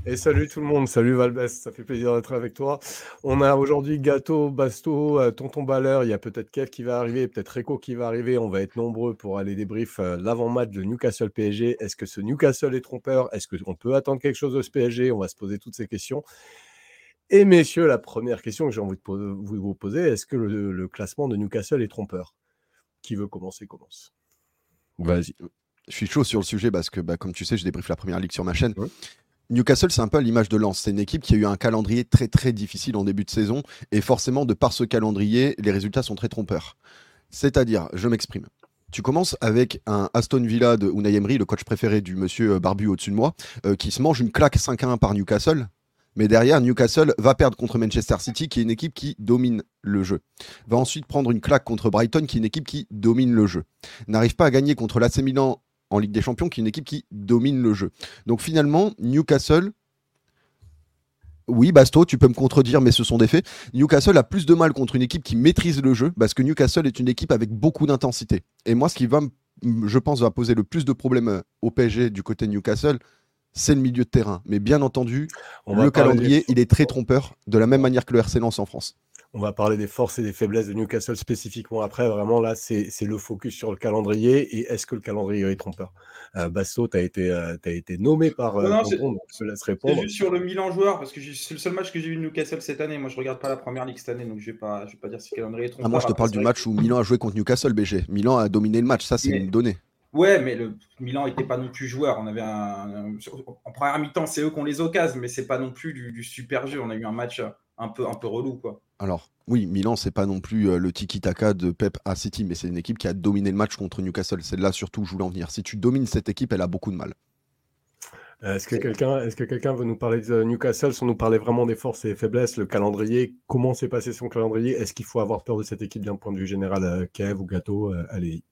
Et salut tout le monde, salut Valbès, ça fait plaisir d'être avec toi. On a aujourd'hui Gâteau, Basto, Tonton Balleur, il y a peut-être Kev qui va arriver, peut-être Rico qui va arriver. On va être nombreux pour aller débrief l'avant-match de Newcastle PSG. Est-ce que ce Newcastle est trompeur? Est-ce qu'on peut attendre quelque chose de ce PSG? On va se poser toutes ces questions. Et messieurs, la première question que j'ai envie de vous poser, est-ce que le classement de Newcastle est trompeur? Qui veut commencer, commence. Vas-y. Je suis chaud sur le sujet parce que, comme tu sais, je débriefe la première ligue sur ma chaîne. Hum. Newcastle, c'est un peu à l'image de Lens. C'est une équipe qui a eu un calendrier très très difficile en début de saison. Et forcément, de par ce calendrier, les résultats sont très trompeurs. C'est-à-dire, je m'exprime. Tu commences avec un Aston Villa de Unai Emery, le coach préféré du monsieur Barbu au-dessus de moi, qui se mange une claque 5-1 par Newcastle. Mais derrière, Newcastle va perdre contre Manchester City, qui est une équipe qui domine le jeu. Va ensuite prendre une claque contre Brighton, qui est une équipe qui domine le jeu. N'arrive pas à gagner contre l'AC Milan en Ligue des Champions, qui est une équipe qui domine le jeu. Donc finalement, Newcastle, oui, Basto, tu peux me contredire, mais ce sont des faits. Newcastle a plus de mal contre une équipe qui maîtrise le jeu, parce que Newcastle est une équipe avec beaucoup d'intensité. Et moi, ce qui va, je pense, va poser le plus de problèmes au PSG du côté de Newcastle, c'est le milieu de terrain. Mais bien entendu, le calendrier, il est très trompeur, de la même manière que le RC Lens en France. On va parler des forces et des faiblesses de Newcastle spécifiquement après. Vraiment, là, c'est le focus sur le calendrier. Et est-ce que le calendrier est trompeur? Basso, tu as été nommé par Tonton, donc je te laisse répondre. C'est juste sur le Milan joueur, parce que c'est le seul match que j'ai vu de Newcastle cette année. Moi, je ne regarde pas la première ligue cette année, donc je ne vais pas dire si le calendrier est trompeur. Moi, je te parle du match où Milan a joué contre Newcastle, BG. Milan a dominé le match, ça, c'est une donnée. Ouais, mais le Milan n'était pas non plus joueur. On avait en première mi-temps, c'est eux qui ont les occasions, mais c'est pas non plus du super jeu. On a eu un match un peu relou, quoi. Alors, oui, Milan, c'est pas non plus le tiki-taka de Pep à City, mais c'est une équipe qui a dominé le match contre Newcastle. C'est là surtout où je voulais en venir. Si tu domines cette équipe, elle a beaucoup de mal. Est-ce que quelqu'un veut nous parler de Newcastle sans nous parler vraiment des forces et des faiblesses, le calendrier, comment s'est passé son calendrier? Est-ce qu'il faut avoir peur de cette équipe d'un point de vue général, Kev ou Gâteau? Allez.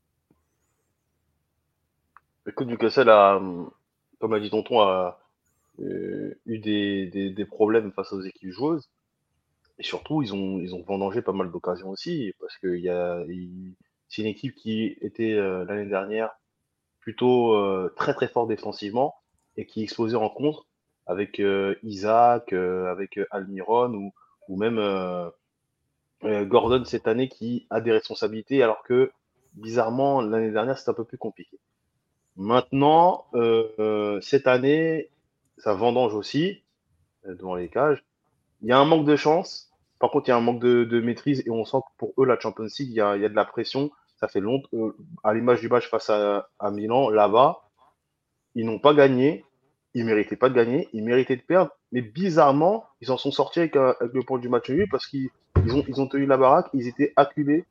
Écoute, Newcastle a, comme a dit Tonton, a eu des problèmes face aux équipes joueuses. Et surtout, ils ont vendangé pas mal d'occasions aussi, parce que c'est une équipe qui était l'année dernière plutôt très très fort défensivement et qui explosait en contre avec Isaac, avec Almiron ou même Gordon cette année qui a des responsabilités alors que bizarrement l'année dernière c'était un peu plus compliqué. Maintenant, cette année, ça vendange aussi devant les cages. Il y a un manque de chance. Par contre, il y a un manque de maîtrise et on sent que pour eux, la Champions League, il y a de la pression. Ça fait longtemps, à l'image du match face à Milan, là-bas, ils n'ont pas gagné. Ils méritaient pas de gagner. Ils méritaient de perdre. Mais bizarrement, ils en sont sortis avec le point du match nul parce qu'ils ont tenu la baraque. Ils étaient acculés,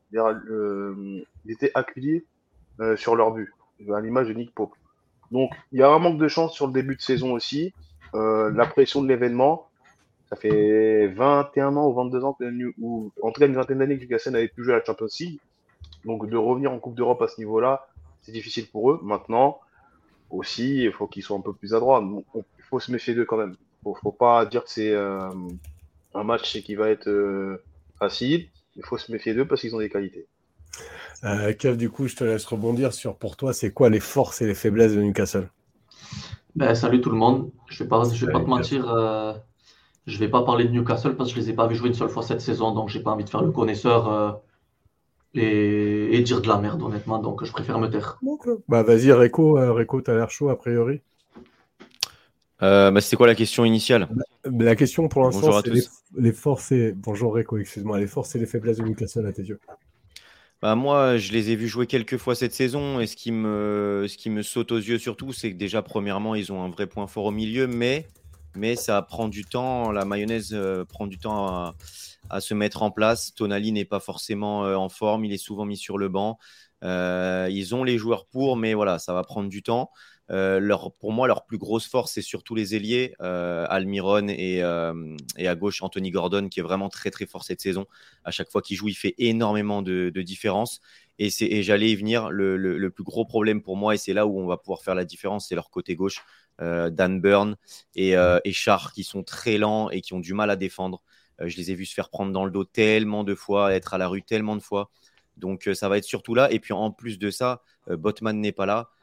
sur leur but, à l'image de Nick Pope. Donc, il y a un manque de chance sur le début de saison aussi. La pression de l'événement. Ça fait 21 ans ou 22 ans ou en tout cas une vingtaine d'années que Newcastle n'avait plus joué à la Champions League. Donc de revenir en Coupe d'Europe à ce niveau-là, c'est difficile pour eux. Maintenant, aussi, il faut qu'ils soient un peu plus adroits. Il faut se méfier d'eux quand même. Faut pas dire que c'est un match qui va être facile. Il faut se méfier d'eux parce qu'ils ont des qualités. Kev, du coup, je te laisse rebondir sur, pour toi, c'est quoi les forces et les faiblesses de Newcastle? Salut tout le monde. Je vais pas te mentir. Je vais pas parler de Newcastle parce que je les ai pas vus jouer une seule fois cette saison, donc j'ai pas envie de faire le connaisseur et dire de la merde honnêtement, donc je préfère me taire. Bah vas-y Rico, t'as l'air chaud a priori. C'était quoi la question initiale? La question pour l'instant, Bonjour à c'est tous. les forces et... Bonjour Rico, excuse-moi, les forces et les faiblesses de Newcastle à tes yeux. Bah, moi, je les ai vus jouer quelques fois cette saison et ce qui me saute aux yeux surtout, c'est que déjà, premièrement, ils ont un vrai point fort au milieu, mais ça prend du temps. La mayonnaise prend du temps à se mettre en place. Tonali n'est pas forcément en forme, il est souvent mis sur le banc. Ils ont les joueurs pour, mais voilà, ça va prendre du temps. Pour moi, leur plus grosse force, c'est surtout les ailiers, Almiron et à gauche, Anthony Gordon, qui est vraiment très, très fort cette saison. À chaque fois qu'il joue, il fait énormément de différence. Et j'allais y venir, le plus gros problème pour moi, et c'est là où on va pouvoir faire la différence, c'est leur côté gauche, Dan Burn et Char, qui sont très lents et qui ont du mal à défendre. Je les ai vus se faire prendre dans le dos tellement de fois, être à la rue tellement de fois. Donc, ça va être surtout là. Et puis, en plus de ça, Botman n'est pas là.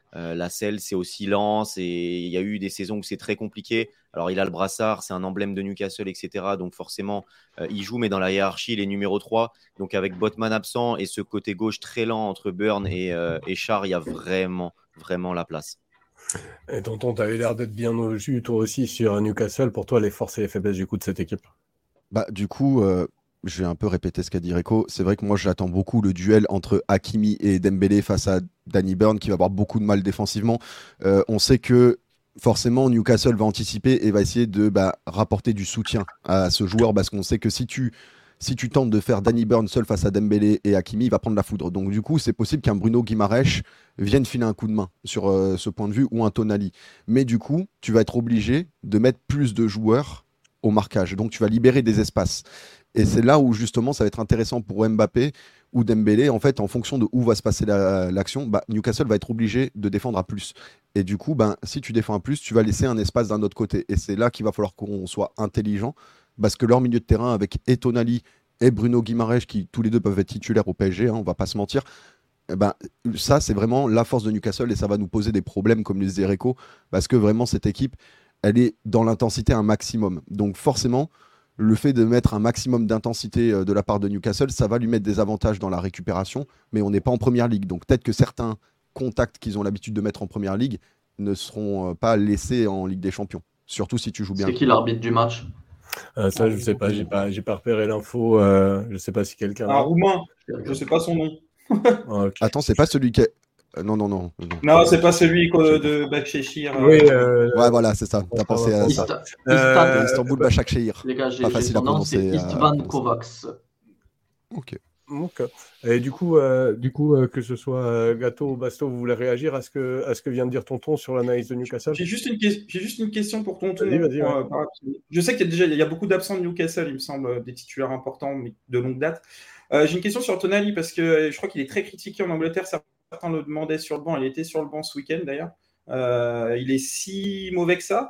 Lascelles, c'est aussi lent. Il y a eu des saisons où c'est très compliqué. Alors, il a le brassard, c'est un emblème de Newcastle, etc. Donc, forcément, il joue, mais dans la hiérarchie, il est numéro 3. Donc, avec Botman absent et ce côté gauche très lent entre Burn et Char, il y a vraiment, vraiment la place. Et tonton, tu avais l'air d'être bien au jus, toi aussi, sur Newcastle. Pour toi, les forces et les faiblesses du coup de cette équipe? Bah, du coup, je vais un peu répéter ce qu'a dit Rico. C'est vrai que moi, j'attends beaucoup le duel entre Hakimi et Dembélé face à Danny Burn, qui va avoir beaucoup de mal défensivement. On sait que forcément, Newcastle va anticiper et va essayer de rapporter du soutien à ce joueur, parce qu'on sait que si tu tentes de faire Danny Burn seul face à Dembélé et Hakimi, il va prendre la foudre. Donc du coup, c'est possible qu'un Bruno Guimaraes vienne filer un coup de main sur ce point de vue, ou un Tonali. Mais du coup, tu vas être obligé de mettre plus de joueurs au marquage. Donc tu vas libérer des espaces. Et c'est là où justement ça va être intéressant pour Mbappé ou Dembélé. En fait, en fonction de où va se passer l'action, Newcastle va être obligé de défendre à plus. Et du coup, si tu défends à plus, tu vas laisser un espace d'un autre côté. Et c'est là qu'il va falloir qu'on soit intelligent, parce que leur milieu de terrain avec Tonali et Bruno Guimaraes, qui tous les deux peuvent être titulaires au PSG, on va pas se mentir, ça c'est vraiment la force de Newcastle, et ça va nous poser des problèmes, comme le disait Rico, parce que vraiment cette équipe, elle est dans l'intensité un maximum. Donc forcément, le fait de mettre un maximum d'intensité de la part de Newcastle, ça va lui mettre des avantages dans la récupération, mais on n'est pas en première ligue. Donc peut-être que certains contacts qu'ils ont l'habitude de mettre en première ligue ne seront pas laissés en Ligue des Champions. Surtout si tu joues bien. C'est qui l'arbitre du match? Ça, je sais pas, j'ai pas repéré l'info. Je sais pas si quelqu'un. Un Roumain, je sais pas son nom. Okay. Attends, c'est pas celui qui est. Non, c'est pas celui de Başakşehir. Oui, ouais, voilà, c'est ça. T'as pensé à ça. Istanbul Başakşehir. Les gars, pas facile à prononcer. C'est Istvan Kovacs. Ok. Et du coup, que ce soit Gâteau ou Basto, vous voulez réagir à ce que vient de dire tonton sur l'analyse de Newcastle? J'ai juste une question pour tonton. Vas-y. Je sais qu'il y a beaucoup d'absents de Newcastle, il me semble, des titulaires importants, mais de longue date. J'ai une question sur Tonali, parce que je crois qu'il est très critiqué en Angleterre. Certains le demandaient sur le banc. Il était sur le banc ce week-end, d'ailleurs. Il est si mauvais que ça?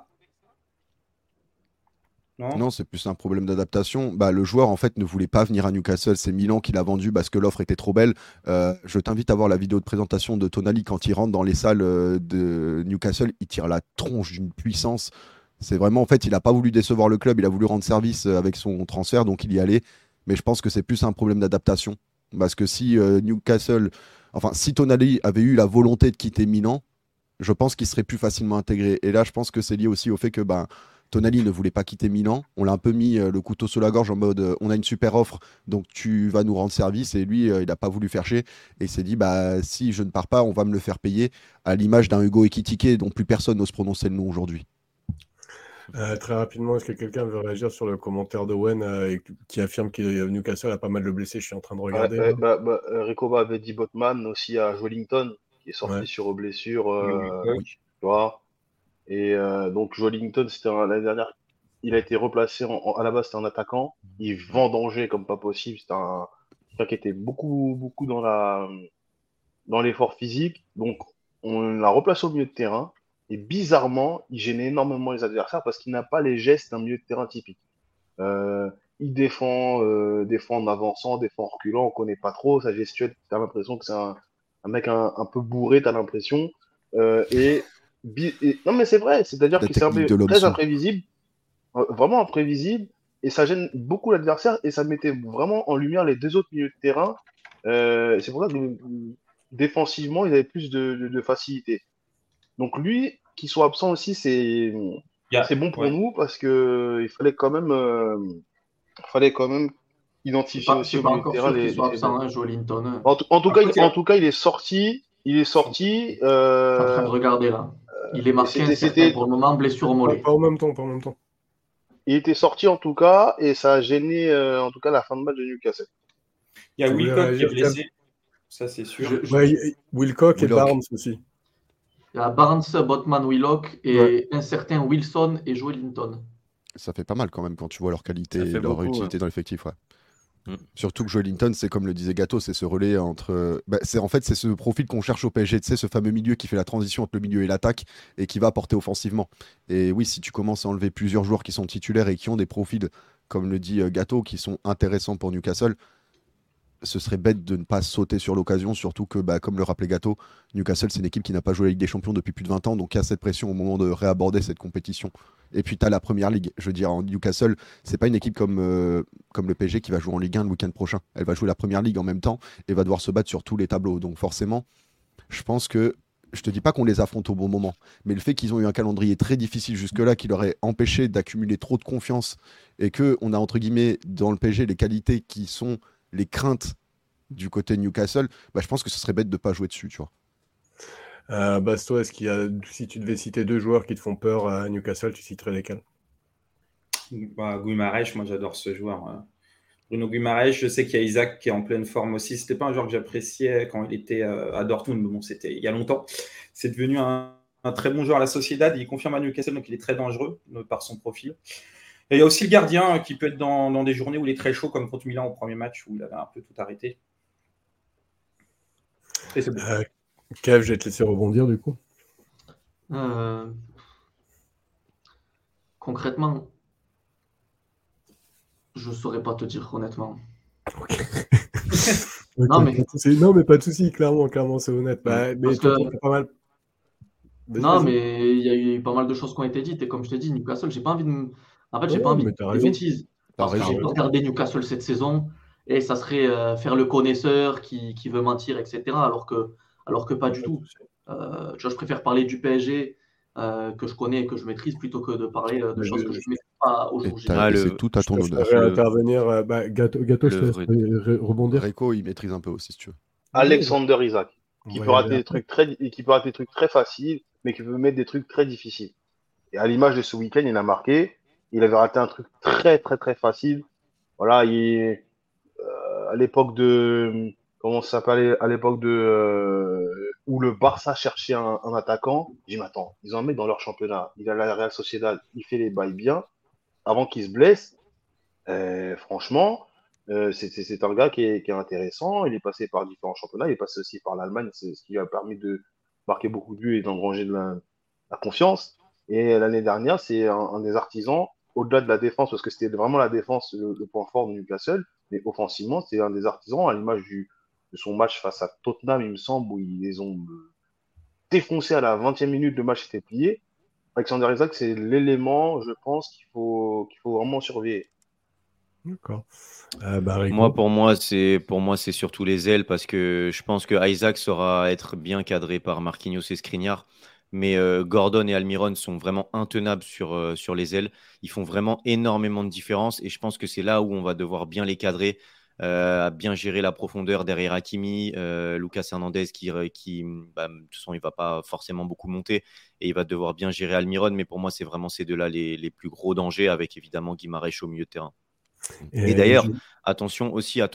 Non, c'est plus un problème d'adaptation. Le joueur, en fait, ne voulait pas venir à Newcastle. C'est Milan qui l'a vendu parce que l'offre était trop belle. Je t'invite à voir la vidéo de présentation de Tonali quand il rentre dans les salles de Newcastle. Il tire la tronche d'une puissance. C'est vraiment, en fait, il n'a pas voulu décevoir le club. Il a voulu rendre service avec son transfert, donc il y allait. Mais je pense que c'est plus un problème d'adaptation. Parce que si si Tonali avait eu la volonté de quitter Milan, je pense qu'il serait plus facilement intégré. Et là, je pense que c'est lié aussi au fait que Tonali ne voulait pas quitter Milan. On l'a un peu mis le couteau sous la gorge en mode on a une super offre, donc tu vas nous rendre service. Et lui, il n'a pas voulu faire chier. Et il s'est dit si je ne pars pas, on va me le faire payer, à l'image d'un Hugo Ekitike dont plus personne n'ose prononcer le nom aujourd'hui. Très rapidement, est-ce que quelqu'un veut réagir sur le commentaire de Wen qui affirme que Newcastle a pas mal de blessés? Je suis en train de regarder. Rico avait dit Botman aussi à Joelinton, qui est sorti sur blessure. Tu vois. Et donc Joelinton, c'était l'année dernière, il a été replacé à la base, c'était un attaquant. Il vendangeait comme pas possible. C'était un gars qui était beaucoup dans l'effort physique. Donc on l'a replacé au milieu de terrain. Et bizarrement, il gênait énormément les adversaires parce qu'il n'a pas les gestes d'un milieu de terrain typique. Il défend en avançant, défend en reculant, on connaît pas trop sa gestuelle. T'as l'impression que c'est un mec un peu bourré, t'as l'impression. Non mais c'est vrai, c'est-à-dire que c'est très imprévisible, vraiment imprévisible, et ça gêne beaucoup l'adversaire, et ça mettait vraiment en lumière les deux autres milieux de terrain. C'est pour ça que défensivement, il avait plus de facilité. Donc lui, qu'il soit absent aussi, c'est bon pour nous, parce que il fallait quand même identifier aussi au milieu de terrain les absents, Joelinton. En tout cas, il est sorti. Je suis en train de regarder là. Il est marqué pour le moment, blessure au mollet. Pas en même temps. Il était sorti en tout cas, et ça a gêné en tout cas la fin de match de Newcastle. Il y a Wilcock qui est blessé, ça c'est sûr. Wilcock et Barnes aussi. Il y a Barnes, Botman, Willock et un certain Wilson et Joelinton. Ça fait pas mal quand même quand tu vois leur qualité et leur utilité dans l'effectif. Ouais. Surtout que Joelinton, c'est comme le disait Gâteau, c'est ce relais entre. C'est ce profil qu'on cherche au PSG, tu sais, ce fameux milieu qui fait la transition entre le milieu et l'attaque et qui va apporter offensivement. Et oui, si tu commences à enlever plusieurs joueurs qui sont titulaires et qui ont des profils, comme le dit Gâteau, qui sont intéressants pour Newcastle, ce serait bête de ne pas sauter sur l'occasion, surtout que, comme le rappelait Gâteau, Newcastle, c'est une équipe qui n'a pas joué la Ligue des Champions depuis plus de 20 ans, donc il y a cette pression au moment de réaborder cette compétition. Et puis, tu as la Première Ligue. Je veux dire, en Newcastle, c'est pas une équipe comme le PSG qui va jouer en Ligue 1 le week-end prochain. Elle va jouer la Première Ligue en même temps et va devoir se battre sur tous les tableaux. Donc forcément, je pense que, je te dis pas qu'on les affronte au bon moment, mais le fait qu'ils ont eu un calendrier très difficile jusque-là, qui leur ait empêché d'accumuler trop de confiance, et qu'on a, entre guillemets, dans le PSG, les qualités qui sont les craintes du côté de Newcastle, je pense que ce serait bête de ne pas jouer dessus, tu vois. Basto, si tu devais citer 2 joueurs qui te font peur à Newcastle, tu citerais lesquels? Guimarães, moi j'adore ce joueur. Bruno Guimarães, je sais qu'il y a Isaac qui est en pleine forme aussi. C'était pas un joueur que j'appréciais quand il était à Dortmund, mais bon, c'était il y a longtemps. C'est devenu un très bon joueur à la Sociedad. Il confirme à Newcastle, donc il est très dangereux par son profil. Et il y a aussi le gardien qui peut être dans des journées où il est très chaud, comme contre Milan au premier match où il avait un peu tout arrêté. Et c'est bon. Kev, je vais te laisser rebondir du coup. Concrètement, je saurais pas te dire honnêtement. Okay. Non, mais pas de souci, clairement, c'est honnête. Mais c'est pas mal. Non, mais il y a eu pas mal de choses qui ont été dites. Et comme je t'ai dit, Newcastle, j'ai pas envie de. En fait, j'ai pas envie de dire des bêtises. Parce que j'ai pas regardé Newcastle cette saison. Et ça serait faire le connaisseur qui veut mentir, etc. Alors que pas du tout. Tu vois, je préfère parler du PSG que je connais et que je maîtrise plutôt que de parler de choses que je ne maîtrise pas au jour J. C'est tout à ton honneur. Je vais intervenir. Gâteau, je te laisse rebondir. Rico, il maîtrise un peu aussi, si tu veux. Alexander Isaac, qui peut rater des trucs très faciles, mais qui peut mettre des trucs très difficiles. Et à l'image de ce week-end, il a marqué. Il avait raté un truc très, très, très facile. Voilà, à l'époque de. Comment ça s'appelait? À l'époque de. Où le Barça cherchait un attaquant. J'ai dit, mais attends, ils ont un mec dans leur championnat. Il a la Real Sociedad. Il fait les bails bien. Avant qu'il se blesse. Franchement, c'est un gars qui est intéressant. Il est passé par différents championnats. Il est passé aussi par l'Allemagne. C'est ce qui lui a permis de marquer beaucoup de buts et d'engranger de la confiance. Et l'année dernière, c'est un des artisans, au-delà de la défense, parce que c'était vraiment la défense le point fort de Newcastle, mais offensivement, c'est un des artisans, à l'image de son match face à Tottenham, il me semble, où ils les ont défoncés à la 20e minute, le match était plié. Alexander Isaac, c'est l'élément, je pense, qu'il faut vraiment surveiller. D'accord. Pour moi, c'est surtout les ailes parce que je pense que Isaac saura être bien cadré par Marquinhos et Skriniar. Mais Gordon et Almiron sont vraiment intenables sur les ailes. Ils font vraiment énormément de différence et je pense que c'est là où on va devoir bien les cadrer, bien gérer la profondeur derrière Hakimi, Lucas Hernandez qui de toute façon, il ne va pas forcément beaucoup monter et il va devoir bien gérer Almiron. Mais pour moi, c'est vraiment ces deux-là les plus gros dangers avec évidemment Guimarães au milieu de terrain. Et d'ailleurs, attention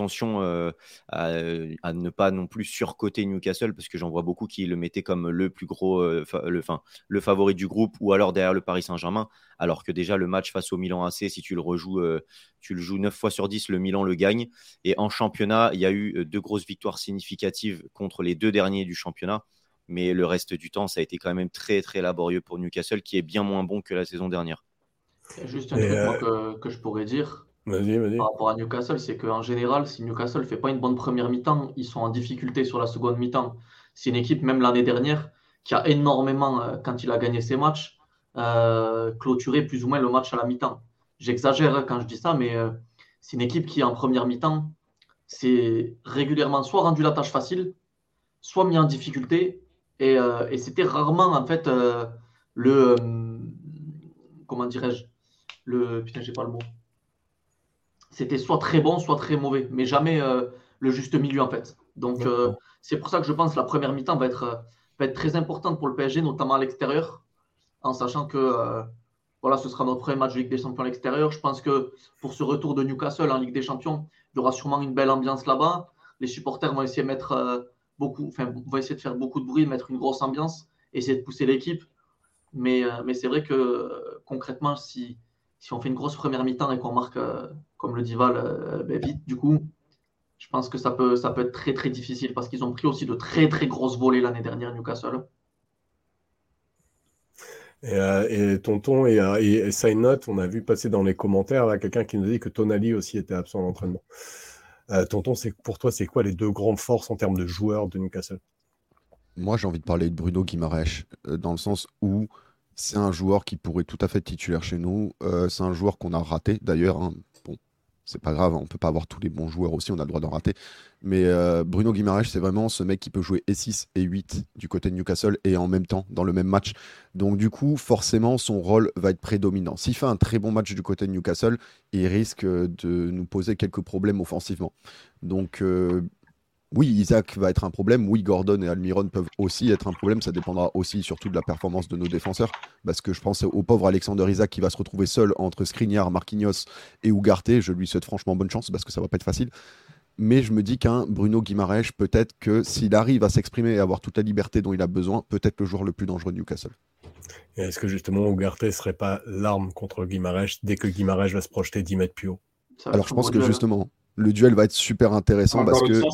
à ne pas non plus surcoter Newcastle parce que j'en vois beaucoup qui le mettaient comme le plus gros, le favori du groupe ou alors derrière le Paris Saint-Germain. Alors que déjà le match face au Milan AC, si tu le rejoues, tu le joues 9 fois sur 10, le Milan le gagne. Et en championnat, il y a eu 2 grosses victoires significatives contre les 2 derniers du championnat. Mais le reste du temps, ça a été quand même très très laborieux pour Newcastle qui est bien moins bon que la saison dernière. Il y a juste un truc moi, que je pourrais dire. Vas-y. Par rapport à Newcastle, c'est qu'en général, si Newcastle ne fait pas une bonne première mi-temps, ils sont en difficulté sur la seconde mi-temps. C'est une équipe, même l'année dernière, qui a énormément, quand il a gagné ses matchs, clôturé plus ou moins le match à la mi-temps. J'exagère quand je dis ça, mais c'est une équipe qui, en première mi-temps, s'est régulièrement soit rendu la tâche facile, soit mis en difficulté. Et c'était rarement, en fait, comment dirais-je? Putain, j'ai pas le mot. C'était soit très bon, soit très mauvais, mais jamais le juste milieu en fait. Donc c'est pour ça que je pense que la première mi-temps va être très importante pour le PSG, notamment à l'extérieur, en sachant que voilà, ce sera notre premier match de Ligue des Champions à l'extérieur. Je pense que pour ce retour de Newcastle en Ligue des Champions, il y aura sûrement une belle ambiance là-bas. Les supporters vont essayer de vont essayer de faire beaucoup de bruit, mettre une grosse ambiance, essayer de pousser l'équipe. Mais c'est vrai que concrètement, si on fait une grosse première mi-temps et qu'on marque, comme le dit Val, vite, du coup, je pense que ça peut être très très difficile parce qu'ils ont pris aussi de très très grosses volées l'année dernière, Newcastle. Et Tonton et Side Note, on a vu passer dans les commentaires là, quelqu'un qui nous dit que Tonali aussi était absent à l'entraînement. Tonton, pour toi, c'est quoi les 2 grandes forces en termes de joueurs de Newcastle? Moi, j'ai envie de parler de Bruno Guimaraes, dans le sens où c'est un joueur qui pourrait tout à fait être titulaire chez nous. C'est un joueur qu'on a raté d'ailleurs, hein. Bon, c'est pas grave, hein, on peut pas avoir tous les bons joueurs aussi, on a le droit d'en rater. Mais Bruno Guimaraes, c'est vraiment ce mec qui peut jouer et 6 et 8 du côté de Newcastle et en même temps dans le même match. Donc du coup, forcément, son rôle va être prédominant. S'il fait un très bon match du côté de Newcastle, il risque de nous poser quelques problèmes offensivement. Donc oui, Isaac va être un problème. Oui, Gordon et Almiron peuvent aussi être un problème. Ça dépendra aussi surtout de la performance de nos défenseurs. Parce que je pense au pauvre Alexander Isaac qui va se retrouver seul entre Skriniar, Marquinhos et Ugarte. Je lui souhaite franchement bonne chance parce que ça va pas être facile. Mais je me dis qu'un Bruno Guimaraes, peut-être que s'il arrive à s'exprimer et avoir toute la liberté dont il a besoin, peut-être le joueur le plus dangereux de Newcastle. Et est-ce que justement Ugarte serait pas l'arme contre Guimaraes dès que Guimaraes va se projeter 10 mètres plus haut? Alors je pense que justement, le duel va être super intéressant parce que...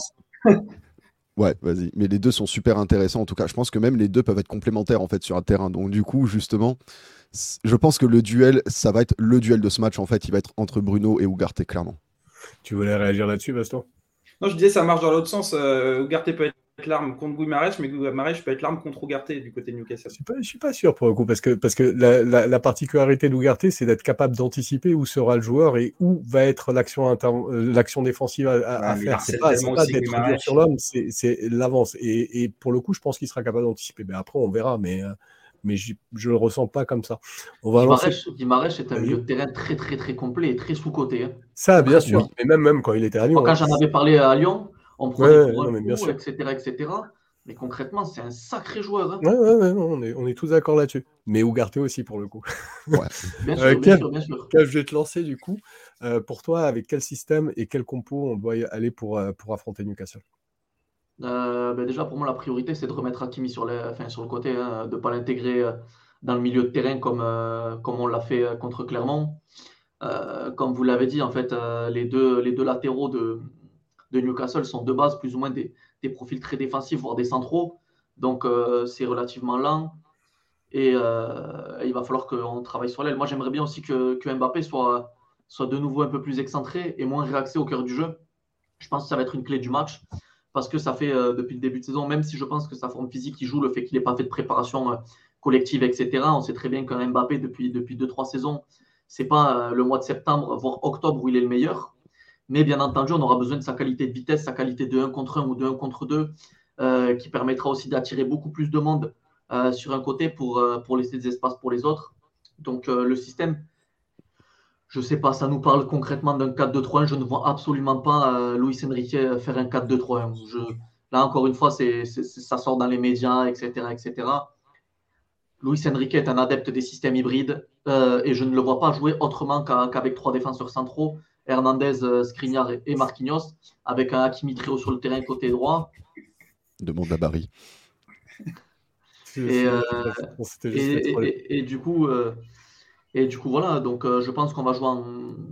Ouais, vas-y. Mais les deux sont super intéressants en tout cas. Je pense que même les deux peuvent être complémentaires en fait sur un terrain. Donc du coup, justement, je pense que le duel, ça va être le duel de ce match en fait. Il va être entre Bruno et Ugarte, clairement. Tu voulais réagir là-dessus, Baston? Non, je disais ça marche dans l'autre sens. Ugarte peut être l'arme contre Guimaraes, mais Guimaraes peut être l'arme contre Ugarte du côté de Newcastle. Je suis pas sûr pour le coup, parce que la particularité d'Ugarte, c'est d'être capable d'anticiper où sera le joueur et où va être l'action défensive à faire. C'est pas d'être dur sur l'homme, c'est l'avance. Et pour le coup, je pense qu'il sera capable d'anticiper. Ben après, on verra, mais je le ressens pas comme ça. On va Guimaraes est un milieu de terrain très très très complet et très sous-coté. Hein. Ça, bien sûr. Mais même quand il était à Lyon. Quand j'en avais parlé à Lyon, on prenait pour un coup, etc. Mais concrètement, c'est un sacré joueur. Hein. Ouais, on est tous d'accord là-dessus. Mais Ugarte aussi, pour le coup. Ouais. Bien sûr. Kev, je vais te lancer, du coup. Pour toi, avec quel système et quel compo on doit y aller pour affronter Newcastle? Déjà, pour moi, la priorité, c'est de remettre Hakimi sur le côté, hein, de ne pas l'intégrer dans le milieu de terrain comme on l'a fait contre Clermont. Comme vous l'avez dit, en fait, les deux latéraux de Newcastle sont de base plus ou moins des profils très défensifs, voire des centraux. Donc, c'est relativement lent. Et il va falloir qu'on travaille sur l'aile. Moi, j'aimerais bien aussi que Mbappé soit de nouveau un peu plus excentré et moins réaxé au cœur du jeu. Je pense que ça va être une clé du match. Parce que ça fait depuis le début de saison, même si je pense que sa forme physique, il joue le fait qu'il n'ait pas fait de préparation collective, etc. On sait très bien qu'un Mbappé, depuis 2-3 saisons, ce n'est pas le mois de septembre, voire octobre où il est le meilleur. Mais bien entendu, on aura besoin de sa qualité de vitesse, sa qualité de 1 contre 1 ou de 1 contre 2, qui permettra aussi d'attirer beaucoup plus de monde sur un côté pour laisser des espaces pour les autres. Donc le système, je ne sais pas, ça nous parle concrètement d'un 4-2-3-1. Je ne vois absolument pas Luis Enrique faire un 4-2-3-1. Là, encore une fois, ça sort dans les médias, etc. Luis Enrique est un adepte des systèmes hybrides et je ne le vois pas jouer autrement qu'avec 3 défenseurs centraux, Hernandez, Skriniar et Marquinhos, avec un Hakimi très haut sur le terrain côté droit. Demande à Barry. Et du coup... voilà, donc je pense qu'on va jouer en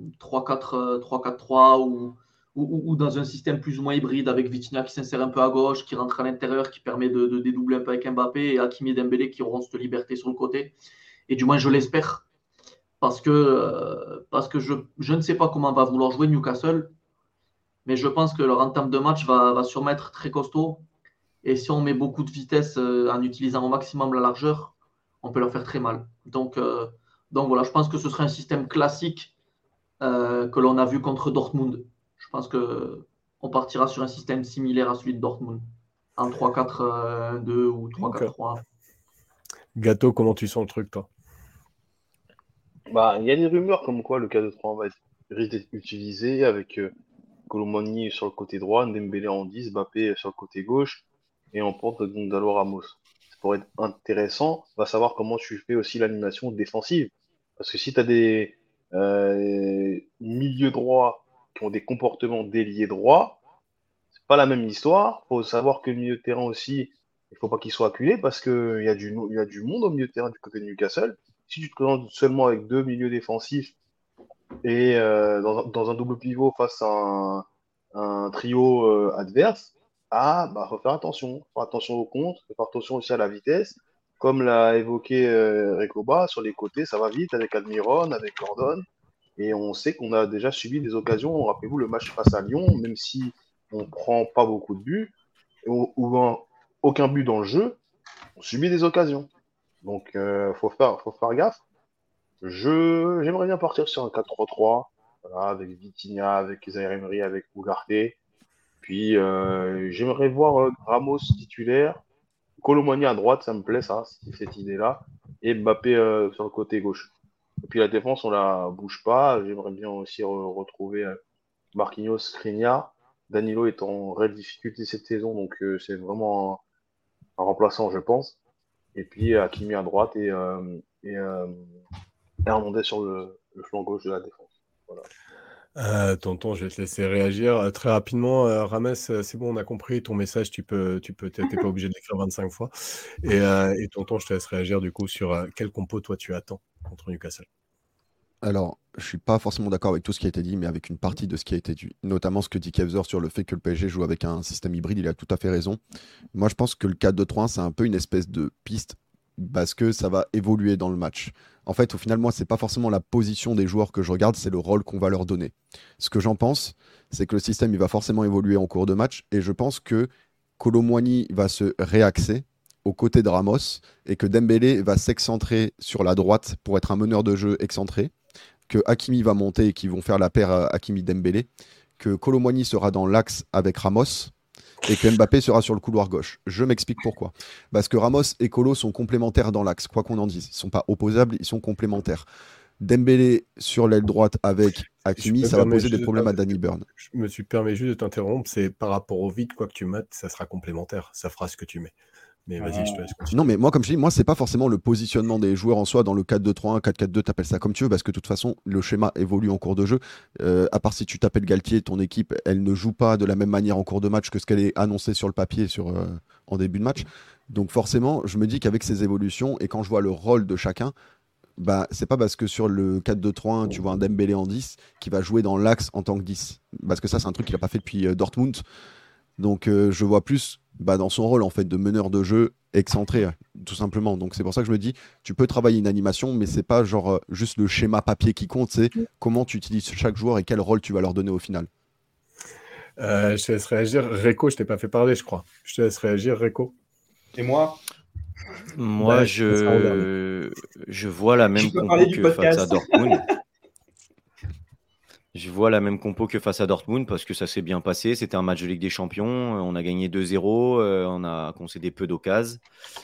3-4-3 ou dans un système plus ou moins hybride avec Vitinha qui s'insère un peu à gauche, qui rentre à l'intérieur, qui permet de dédoubler un peu avec Mbappé et Hakimi et Dembélé qui auront cette liberté sur le côté. Et du moins, je l'espère parce que je ne sais pas comment va vouloir jouer Newcastle, mais je pense que leur entame de match va sûrement être très costaud. Et si on met beaucoup de vitesse en utilisant au maximum la largeur, on peut leur faire très mal. Donc voilà, je pense que ce serait un système classique que l'on a vu contre Dortmund. Je pense qu'on partira sur un système similaire à celui de Dortmund, en 3-4-2 ou 3-4-3. Gâteau, comment tu sens le truc, toi? Il y a des rumeurs comme quoi le 4-2-3 risque d'être utilisé avec Colomani sur le côté droit, Dembélé en 10, Mbappé sur le côté gauche et en porte Gonzalo Ramos. Ça pourrait être intéressant. On va savoir comment tu fais aussi l'animation défensive. Parce que si tu as des milieux droits qui ont des comportements d'ailier droit, c'est pas la même histoire. Il faut savoir que le milieu de terrain aussi, il faut pas qu'il soit acculé parce qu'il y a du monde au milieu de terrain du côté de Newcastle. Si tu te présentes seulement avec 2 milieux défensifs et dans un double pivot face à un trio adverse, faut faire attention. Faut faire attention au contre, faut faire attention aussi à la vitesse. Comme l'a évoqué Recoba, sur les côtés, ça va vite avec Almiron, avec Gordon. Et on sait qu'on a déjà subi des occasions. Rappelez-vous le match face à Lyon, même si on ne prend pas beaucoup de buts, ou aucun but dans le jeu, on subit des occasions. Donc, faut faire gaffe. J'aimerais bien partir sur un 4-3-3, voilà, avec Vitinha, avec Zaire Emery, avec Ugarte. Puis, j'aimerais voir Ramos titulaire, Colomani à droite, ça me plaît, ça, cette idée-là, et Mbappé sur le côté gauche. Et puis la défense, on la bouge pas. J'aimerais bien aussi retrouver Marquinhos, Skriniar. Danilo est en réelle difficulté cette saison, donc c'est vraiment un remplaçant, je pense. Et puis Hakimi à droite et Hernandez sur le flanc gauche de la défense. Voilà. Tonton, je vais te laisser réagir. Très rapidement, Rames, c'est bon, on a compris ton message, t'es pas obligé de l'écrire 25 fois. Et tonton, je te laisse réagir du coup sur quel compo toi tu attends contre Newcastle. Alors, je suis pas forcément d'accord avec tout ce qui a été dit, mais avec une partie de ce qui a été dit, notamment ce que dit Kevzer sur le fait que le PSG joue avec un système hybride, il a tout à fait raison. Moi, je pense que le 4-2-3-1, c'est un peu une espèce de piste parce que ça va évoluer dans le match. En fait, au final, moi, c'est pas forcément la position des joueurs que je regarde, c'est le rôle qu'on va leur donner. Ce que j'en pense, c'est que le système, il va forcément évoluer en cours de match, et je pense que Kolo Muani va se réaxer aux côtés de Ramos, et que Dembélé va s'excentrer sur la droite pour être un meneur de jeu excentré, que Hakimi va monter et qu'ils vont faire la paire Hakimi-Dembélé, que Kolo Muani sera dans l'axe avec Ramos, et que Mbappé sera sur le couloir gauche. Je m'explique pourquoi. Parce que Ramos et Kolo sont complémentaires dans l'axe, quoi qu'on en dise. Ils ne sont pas opposables, ils sont complémentaires. Dembélé sur l'aile droite avec Hakimi, ça va poser des problèmes à Danny Burn. Je me suis permis juste de t'interrompre, c'est par rapport au vide, quoi que tu mates, ça sera complémentaire, ça fera ce que tu mets. Mais vas-y, je te laisse continuer. Non, mais moi, comme je dis, moi, c'est pas forcément le positionnement des joueurs en soi dans le 4-2-3-1, 4-4-2, t'appelles ça comme tu veux, parce que de toute façon, le schéma évolue en cours de jeu. À part si tu t'appelles Galtier, ton équipe, elle ne joue pas de la même manière en cours de match que ce qu'elle est annoncée sur le papier en début de match. Donc forcément, je me dis qu'avec ces évolutions, et quand je vois le rôle de chacun, bah, c'est pas parce que sur le 4-2-3-1, tu vois un Dembélé en 10 qui va jouer dans l'axe en tant que 10. Parce que ça, c'est un truc qu'il a pas fait depuis Dortmund. Donc je vois plus dans son rôle en fait de meneur de jeu excentré, tout simplement. Donc c'est pour ça que je me dis, tu peux travailler une animation, mais c'est pas genre juste le schéma papier qui compte, c'est comment tu utilises chaque joueur et quel rôle tu vas leur donner au final. Je te laisse réagir. Réco, je t'ai pas fait parler, je crois. Je te laisse réagir, Réco. Et moi, je vois la même compo que face à Dortmund. Je vois la même compo que face à Dortmund parce que ça s'est bien passé. C'était un match de Ligue des Champions. On a gagné 2-0. On a concédé peu d'occasions.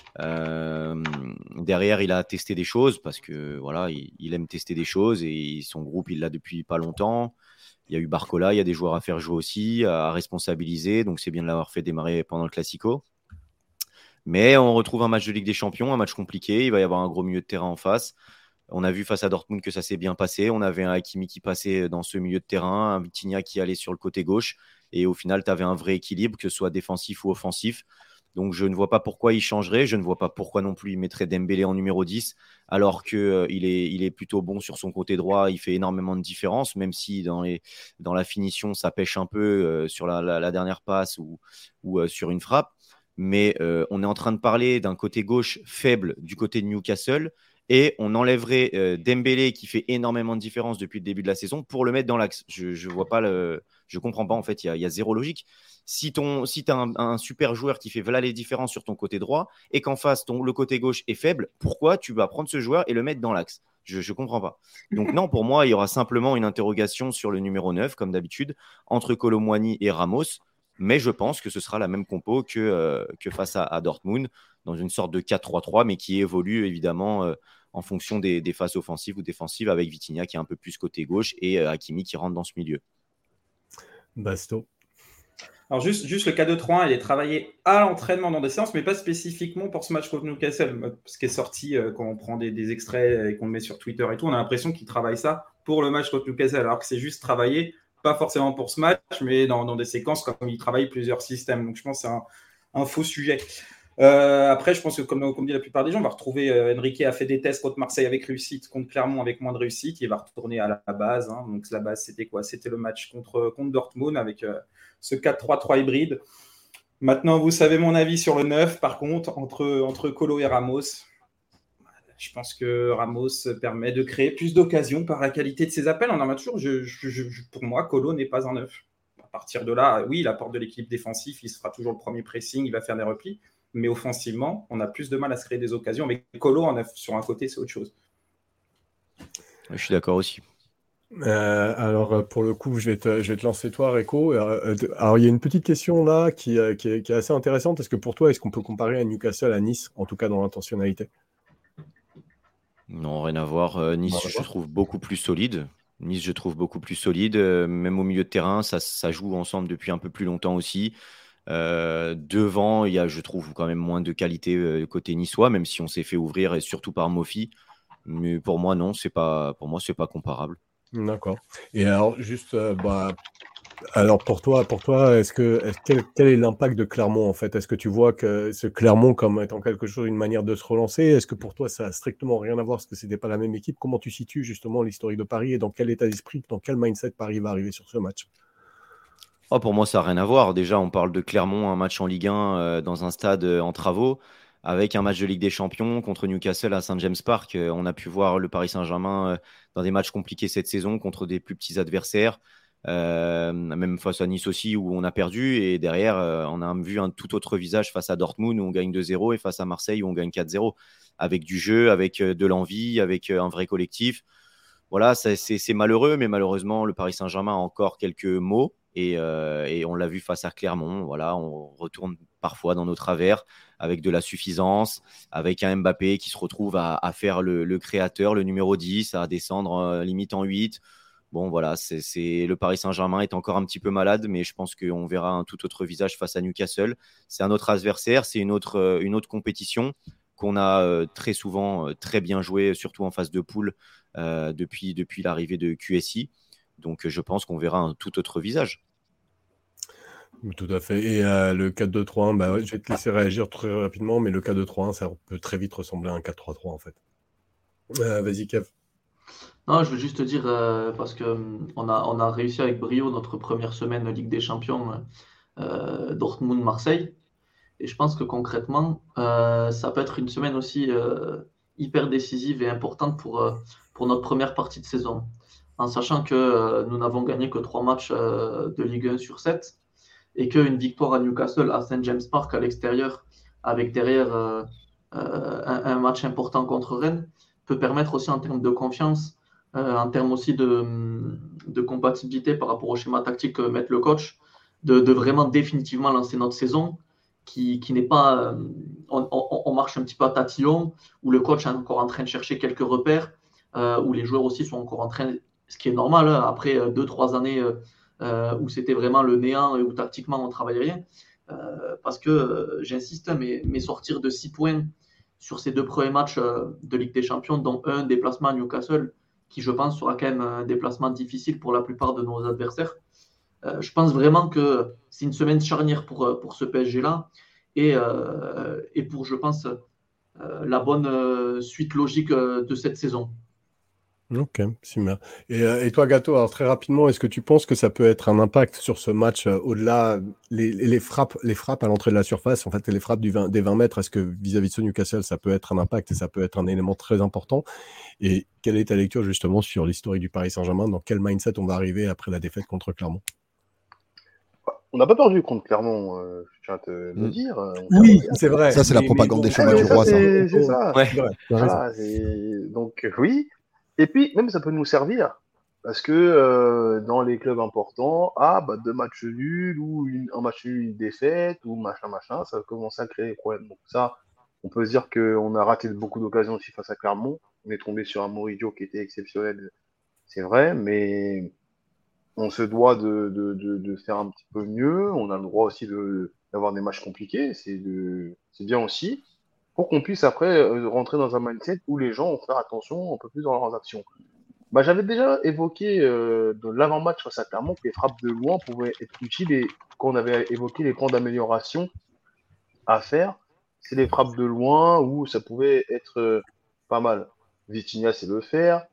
Derrière, il a testé des choses parce que voilà, il aime tester des choses et son groupe, il l'a depuis pas longtemps. Il y a eu Barcola, il y a des joueurs à faire jouer aussi, à responsabiliser. Donc, c'est bien de l'avoir fait démarrer pendant le Classico. Mais on retrouve un match de Ligue des Champions, un match compliqué. Il va y avoir un gros milieu de terrain en face. On a vu face à Dortmund que ça s'est bien passé. On avait un Hakimi qui passait dans ce milieu de terrain, un Vitinha qui allait sur le côté gauche. Et au final, tu avais un vrai équilibre, que ce soit défensif ou offensif. Donc, je ne vois pas pourquoi il changerait. Je ne vois pas pourquoi non plus il mettrait Dembélé en numéro 10, alors qu'il est plutôt bon sur son côté droit. Il fait énormément de différence, même si dans la finition, ça pêche un peu sur la dernière passe ou sur une frappe. Mais on est en train de parler d'un côté gauche faible du côté de Newcastle. Et on enlèverait Dembélé qui fait énormément de différence depuis le début de la saison pour le mettre dans l'axe. Je vois pas je comprends pas en fait, il y a zéro logique. Si tu as un super joueur qui fait voilà les différences sur ton côté droit et qu'en face le côté gauche est faible, pourquoi tu vas prendre ce joueur et le mettre dans l'axe? Je comprends pas. Donc non, pour moi, il y aura simplement une interrogation sur le numéro 9 comme d'habitude entre Kolo Muani et Ramos. Mais je pense que ce sera la même compo que face à Dortmund, dans une sorte de 4-3-3, mais qui évolue évidemment en fonction des phases offensives ou défensives, avec Vitinha qui est un peu plus côté gauche et Hakimi qui rentre dans ce milieu. Basto. Alors juste le 4-2-3-1, il est travaillé à l'entraînement dans des séances, mais pas spécifiquement pour ce match contre Newcastle. Ce qui est sorti quand on prend des extraits et qu'on le met sur Twitter et tout, on a l'impression qu'il travaille ça pour le match contre Newcastle, alors que c'est juste travaillé pas forcément pour ce match, mais dans des séquences comme il travaille plusieurs systèmes. Donc, je pense que c'est un faux sujet. Après, je pense que comme dit la plupart des gens, on va retrouver Enrique a fait des tests contre Marseille avec réussite, contre Clermont avec moins de réussite. Il va retourner à la base. Hein. Donc, la base, c'était quoi? C'était le match contre Dortmund avec ce 4-3-3 hybride. Maintenant, vous savez mon avis sur le 9, par contre, entre Kolo et Ramos. Je pense que Ramos permet de créer plus d'occasions par la qualité de ses appels. On en a toujours. Pour moi, Colo n'est pas un neuf. À partir de là, oui, il apporte de l'équilibre défensif, il sera toujours le premier pressing, il va faire des replis. Mais offensivement, on a plus de mal à se créer des occasions. Mais Colo en neuf sur un côté, c'est autre chose. Je suis d'accord aussi. Alors, pour le coup, je vais te lancer toi, Rico. Alors, il y a une petite question là qui est assez intéressante. Est-ce que pour toi, est-ce qu'on peut comparer à Newcastle à Nice, en tout cas dans l'intentionnalité? Non, rien à voir. Nice, je trouve beaucoup plus solide. Même au milieu de terrain, ça joue ensemble depuis un peu plus longtemps aussi. Devant, il y a, je trouve, quand même moins de qualité côté niçois, même si on s'est fait ouvrir et surtout par Mofi. Mais pour moi, non, c'est pas comparable. D'accord. Et alors, juste, alors pour toi, quel est l'impact de Clermont en fait? Est-ce que tu vois que ce Clermont comme étant quelque chose, une manière de se relancer? Est-ce que pour toi, ça a strictement rien à voir parce que c'était pas la même équipe? Comment tu situes justement l'historique de Paris et dans quel état d'esprit, dans quel mindset Paris va arriver sur ce match? Oh, pour moi, ça n'a rien à voir. Déjà, on parle de Clermont, un match en Ligue 1 dans un stade en travaux, avec un match de Ligue des Champions contre Newcastle à St. James Park. On a pu voir le Paris Saint-Germain dans des matchs compliqués cette saison contre des plus petits adversaires, même face à Nice aussi où on a perdu. Et derrière, on a vu un tout autre visage face à Dortmund où on gagne 2-0 et face à Marseille où on gagne 4-0. Avec du jeu, avec de l'envie, avec un vrai collectif. Voilà, c'est malheureux, mais malheureusement, le Paris Saint-Germain a encore quelques mots. Et on l'a vu face à Clermont. Voilà, on retourne parfois dans nos travers avec de la suffisance, avec un Mbappé qui se retrouve à faire le créateur, le numéro 10, à descendre limite en 8. Bon, voilà, le Paris Saint-Germain est encore un petit peu malade, mais je pense qu'on verra un tout autre visage face à Newcastle. C'est un autre adversaire, c'est une autre compétition qu'on a très souvent très bien joué, surtout en phase de poule depuis l'arrivée de QSI. Donc, je pense qu'on verra un tout autre visage. Tout à fait. Et le 4-2-3-1, ouais, je vais te laisser réagir très rapidement, mais le 4-2-3-1, ça peut très vite ressembler à un 4-3-3 en fait. Vas-y, Kev. Non, je veux juste te dire, parce que on a réussi avec brio notre première semaine de Ligue des Champions, Dortmund-Marseille. Et je pense que concrètement, ça peut être une semaine aussi hyper décisive et importante pour notre première partie de saison. En sachant que nous n'avons gagné que 3 matchs de Ligue 1 sur 7 et qu'une victoire à Newcastle, à St. James Park, à l'extérieur, avec derrière un match important contre Rennes, peut permettre aussi en termes de confiance, en termes aussi de compatibilité par rapport au schéma tactique que met le coach, de vraiment définitivement lancer notre saison qui n'est pas. On marche un petit peu à tatillon, où le coach est encore en train de chercher quelques repères, où les joueurs aussi sont encore en train, ce qui est normal, hein, après 2-3 années où c'était vraiment le néant et où tactiquement on ne travaillait rien. Parce que, j'insiste, mais sortir de 6 points sur ces 2 premiers matchs de Ligue des Champions, dont un déplacement à Newcastle, qui je pense sera quand même un déplacement difficile pour la plupart de nos adversaires. Je pense vraiment que c'est une semaine charnière pour ce PSG-là et pour, je pense, la bonne suite logique de cette saison. Ok, super. Et toi, Gato, alors très rapidement, est-ce que tu penses que ça peut être un impact sur ce match au-delà les frappes à l'entrée de la surface, en fait, les frappes des 20 mètres, est-ce que vis-à-vis de ce Newcastle, ça peut être un impact et ça peut être un élément très important? Et quelle est ta lecture justement sur l'historique du Paris Saint-Germain? Dans quel mindset on va arriver après la défaite contre Clermont? On n'a pas perdu contre Clermont, je tiens à te le dire. Oui, c'est vrai. Ça, c'est la propagande des chemins du roi, ça. C'est ça. Ouais. Voilà, donc, oui. Et puis, même, ça peut nous servir. Parce que dans les clubs importants, 2 matchs nuls, ou un match nul, une défaite, ou machin, ça commence à créer des problèmes. Donc ça, on peut se dire qu'on a raté beaucoup d'occasions aussi face à Clermont. On est tombé sur un Murillo qui était exceptionnel, c'est vrai, mais on se doit de faire un petit peu mieux. On a le droit aussi d'avoir des matchs compliqués. C'est bien aussi. Pour qu'on puisse après rentrer dans un mindset où les gens vont faire attention un peu plus dans leurs actions. J'avais déjà évoqué de l'avant-match face à Clermont que les frappes de loin pouvaient être utiles et quand on avait évoqué les points d'amélioration à faire, c'est les frappes de loin où ça pouvait être pas mal. Vitinha sait le faire.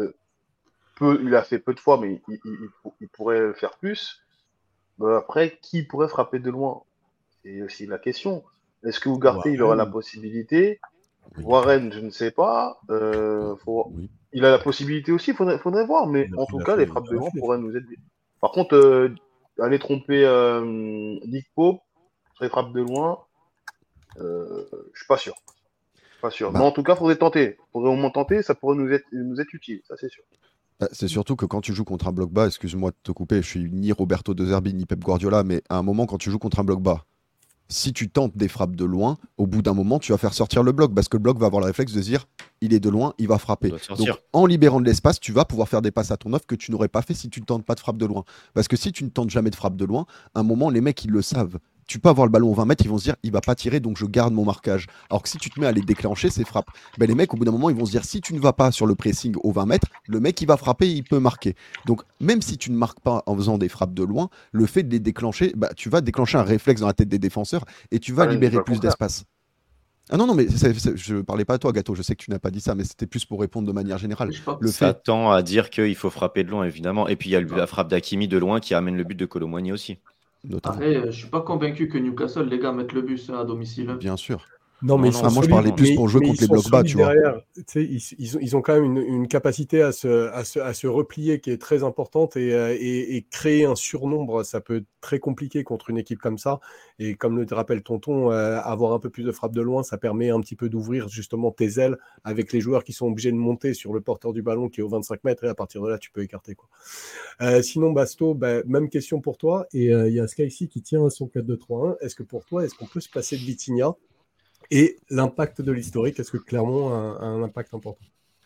Il a fait peu de fois, mais il pourrait le faire plus. Après, qui pourrait frapper de loin? C'est aussi la question. Est-ce que Ugarte, il aura la possibilité? Warren, je ne sais pas. Oui. Il a la possibilité aussi, faudrait voir. Mais en tout cas, les frappes de loin pourraient nous aider. Par contre, aller tromper Nick Pope sur les frappes de loin, je suis pas sûr. Pas sûr. Bah. Mais en tout cas, faudrait tenter. Faudrait au moins tenter, ça pourrait nous être utile, ça c'est sûr. C'est surtout que quand tu joues contre un bloc bas, excuse-moi de te couper, je suis ni Roberto De Zerbi ni Pep Guardiola, mais à un moment, quand tu joues contre un bloc bas, si tu tentes des frappes de loin, au bout d'un moment, tu vas faire sortir le bloc parce que le bloc va avoir le réflexe de se dire il est de loin, il va frapper. Donc, en libérant de l'espace, tu vas pouvoir faire des passes à ton offre que tu n'aurais pas fait si tu ne tentes pas de frappe de loin. Parce que si tu ne tentes jamais de frappe de loin, à un moment, les mecs, ils le savent. Tu peux avoir le ballon au 20 mètres, ils vont se dire il va pas tirer, donc je garde mon marquage. Alors que si tu te mets à les déclencher, ces frappes, les mecs, au bout d'un moment, ils vont se dire si tu ne vas pas sur le pressing au 20 mètres, le mec, il va frapper, il peut marquer. Donc, même si tu ne marques pas en faisant des frappes de loin, le fait de les déclencher, tu vas déclencher un réflexe dans la tête des défenseurs et tu vas libérer plus d'espace. Ah non, mais je parlais pas à toi, Gato, je sais que tu n'as pas dit ça, mais c'était plus pour répondre de manière générale. Ça tend à dire qu'il faut frapper de loin, évidemment. Et puis il y a la frappe d'Hakimi de loin qui amène le but de Colomboigny aussi. Après, je suis pas convaincu que Newcastle, les gars, mettent le bus à domicile. Bien sûr. Non, mais moi je parlais plus pour jouer contre les blocs bas, tu vois. Ils ont quand même une capacité à se replier qui est très importante et créer un surnombre, ça peut être très compliqué contre une équipe comme ça. Et comme le rappelle Tonton, avoir un peu plus de frappe de loin, ça permet un petit peu d'ouvrir justement tes ailes avec les joueurs qui sont obligés de monter sur le porteur du ballon qui est aux 25 mètres et à partir de là, tu peux écarter, quoi. Sinon, Basto, même question pour toi. Et il y a Sky ici qui tient à son 4-2-3-1. Est-ce qu'on peut se passer de Vitinha? Et l'impact de l'historique, est-ce que Clermont a un impact important?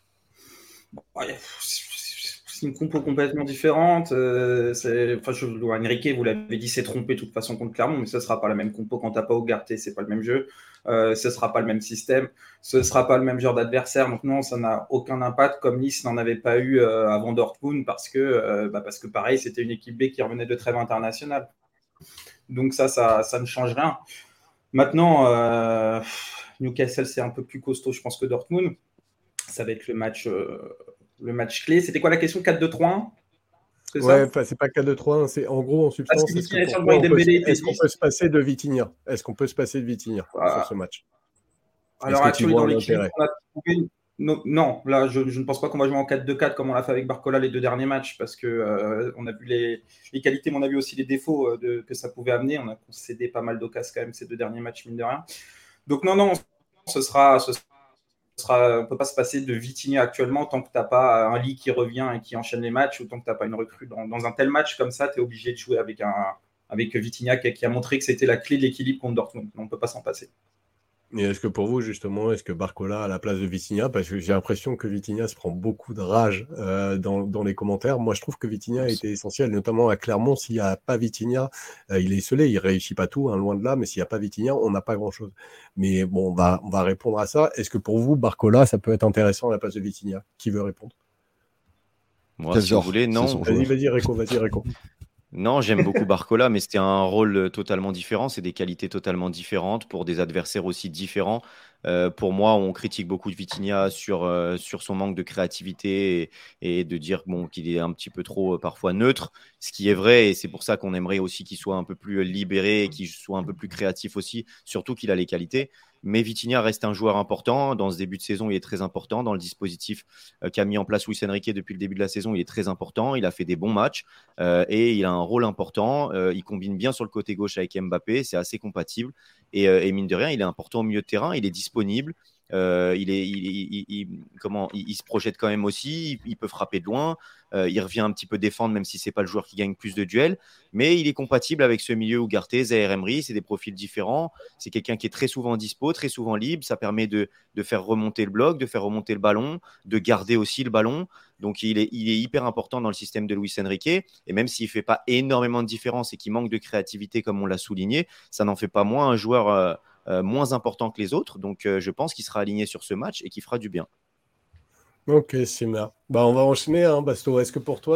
C'est une compo complètement différente. Enrique, vous l'avez dit, s'est trompé de toute façon contre Clermont, mais ce ne sera pas la même compo quand tu n'as pas Ugarte, ce n'est pas le même jeu. Ce ne sera pas le même système. Ce ne sera pas le même genre d'adversaire. Donc non, ça n'a aucun impact, comme Nice n'en avait pas eu avant Dortmund, parce que pareil, c'était une équipe B qui revenait de trêve internationale. Donc ça ne change rien. Maintenant, Newcastle, c'est un peu plus costaud, je pense, que Dortmund. Ça va être le match clé. C'était quoi la question? 4-2-3-1? Ouais, c'est pas 4-2-3-1, c'est en gros, en substance, est-ce qu'on peut se passer de Vitinha? Est-ce qu'on peut se passer de Vitinha sur ce match? Alors, actuellement, dans l'équilibre qu'on a trouvé, non, là, je ne pense pas qu'on va jouer en 4-2-4 comme on l'a fait avec Barcola les 2 derniers matchs, parce que on a vu les qualités, mais on a vu aussi les défauts que ça pouvait amener. On a concédé pas mal d'occasions quand même ces 2 derniers matchs, mine de rien. Donc non, on ne peut pas se passer de Vitinha actuellement tant que tu n'as pas un Lee qui revient et qui enchaîne les matchs, ou tant que tu n'as pas une recrue. Dans un tel match comme ça, tu es obligé de jouer avec Vitinha qui a montré que c'était la clé de l'équilibre contre Dortmund. On ne peut pas s'en passer. Et est-ce que pour vous, justement, est-ce que Barcola a la place de Vitinha? Parce que j'ai l'impression que Vitinha se prend beaucoup de rage dans les commentaires. Moi, je trouve que Vitinha a été essentiel, notamment à Clermont. S'il n'y a pas Vitinha, il est esselé, il ne réussit pas tout, loin de là, mais s'il n'y a pas Vitinha, on n'a pas grand-chose. Mais bon, on va répondre à ça. Est-ce que pour vous, Barcola, ça peut être intéressant à la place de Vitinha? Qui veut répondre? Moi, si vous voulez, non. Vas-y, Réco. Non, j'aime beaucoup Barcola, mais c'était un rôle totalement différent. C'est des qualités totalement différentes pour des adversaires aussi différents. Pour moi, on critique beaucoup de Vitinha sur son manque de créativité et de dire qu'il est un petit peu trop parfois neutre, ce qui est vrai. Et c'est pour ça qu'on aimerait aussi qu'il soit un peu plus libéré et qu'il soit un peu plus créatif aussi, surtout qu'il a les qualités. Mais Vitinha reste un joueur important. Dans ce début de saison, il est très important. Dans le dispositif qu'a mis en place Luis Enrique depuis le début de la saison, il est très important. Il a fait des bons matchs et il a un rôle important. Il combine bien sur le côté gauche avec Mbappé. C'est assez compatible. Et mine de rien, il est important au milieu de terrain. Il est disponible. Il se projette quand même aussi. Il peut frapper de loin. Il revient un petit peu défendre, même si ce n'est pas le joueur qui gagne plus de duels. Mais il est compatible avec ce milieu Ugarte, Zaïre Emery. C'est des profils différents. C'est quelqu'un qui est très souvent dispo, très souvent libre. Ça permet de faire remonter le bloc, de faire remonter le ballon, de garder aussi le ballon. Donc, il est hyper important dans le système de Luis Enrique. Et même s'il ne fait pas énormément de différence et qu'il manque de créativité, comme on l'a souligné, ça n'en fait pas moins un joueur moins important que les autres. Donc, je pense qu'il sera aligné sur ce match et qu'il fera du bien. Ok, c'est bien. On va enchaîner, Basto. Est-ce que pour toi,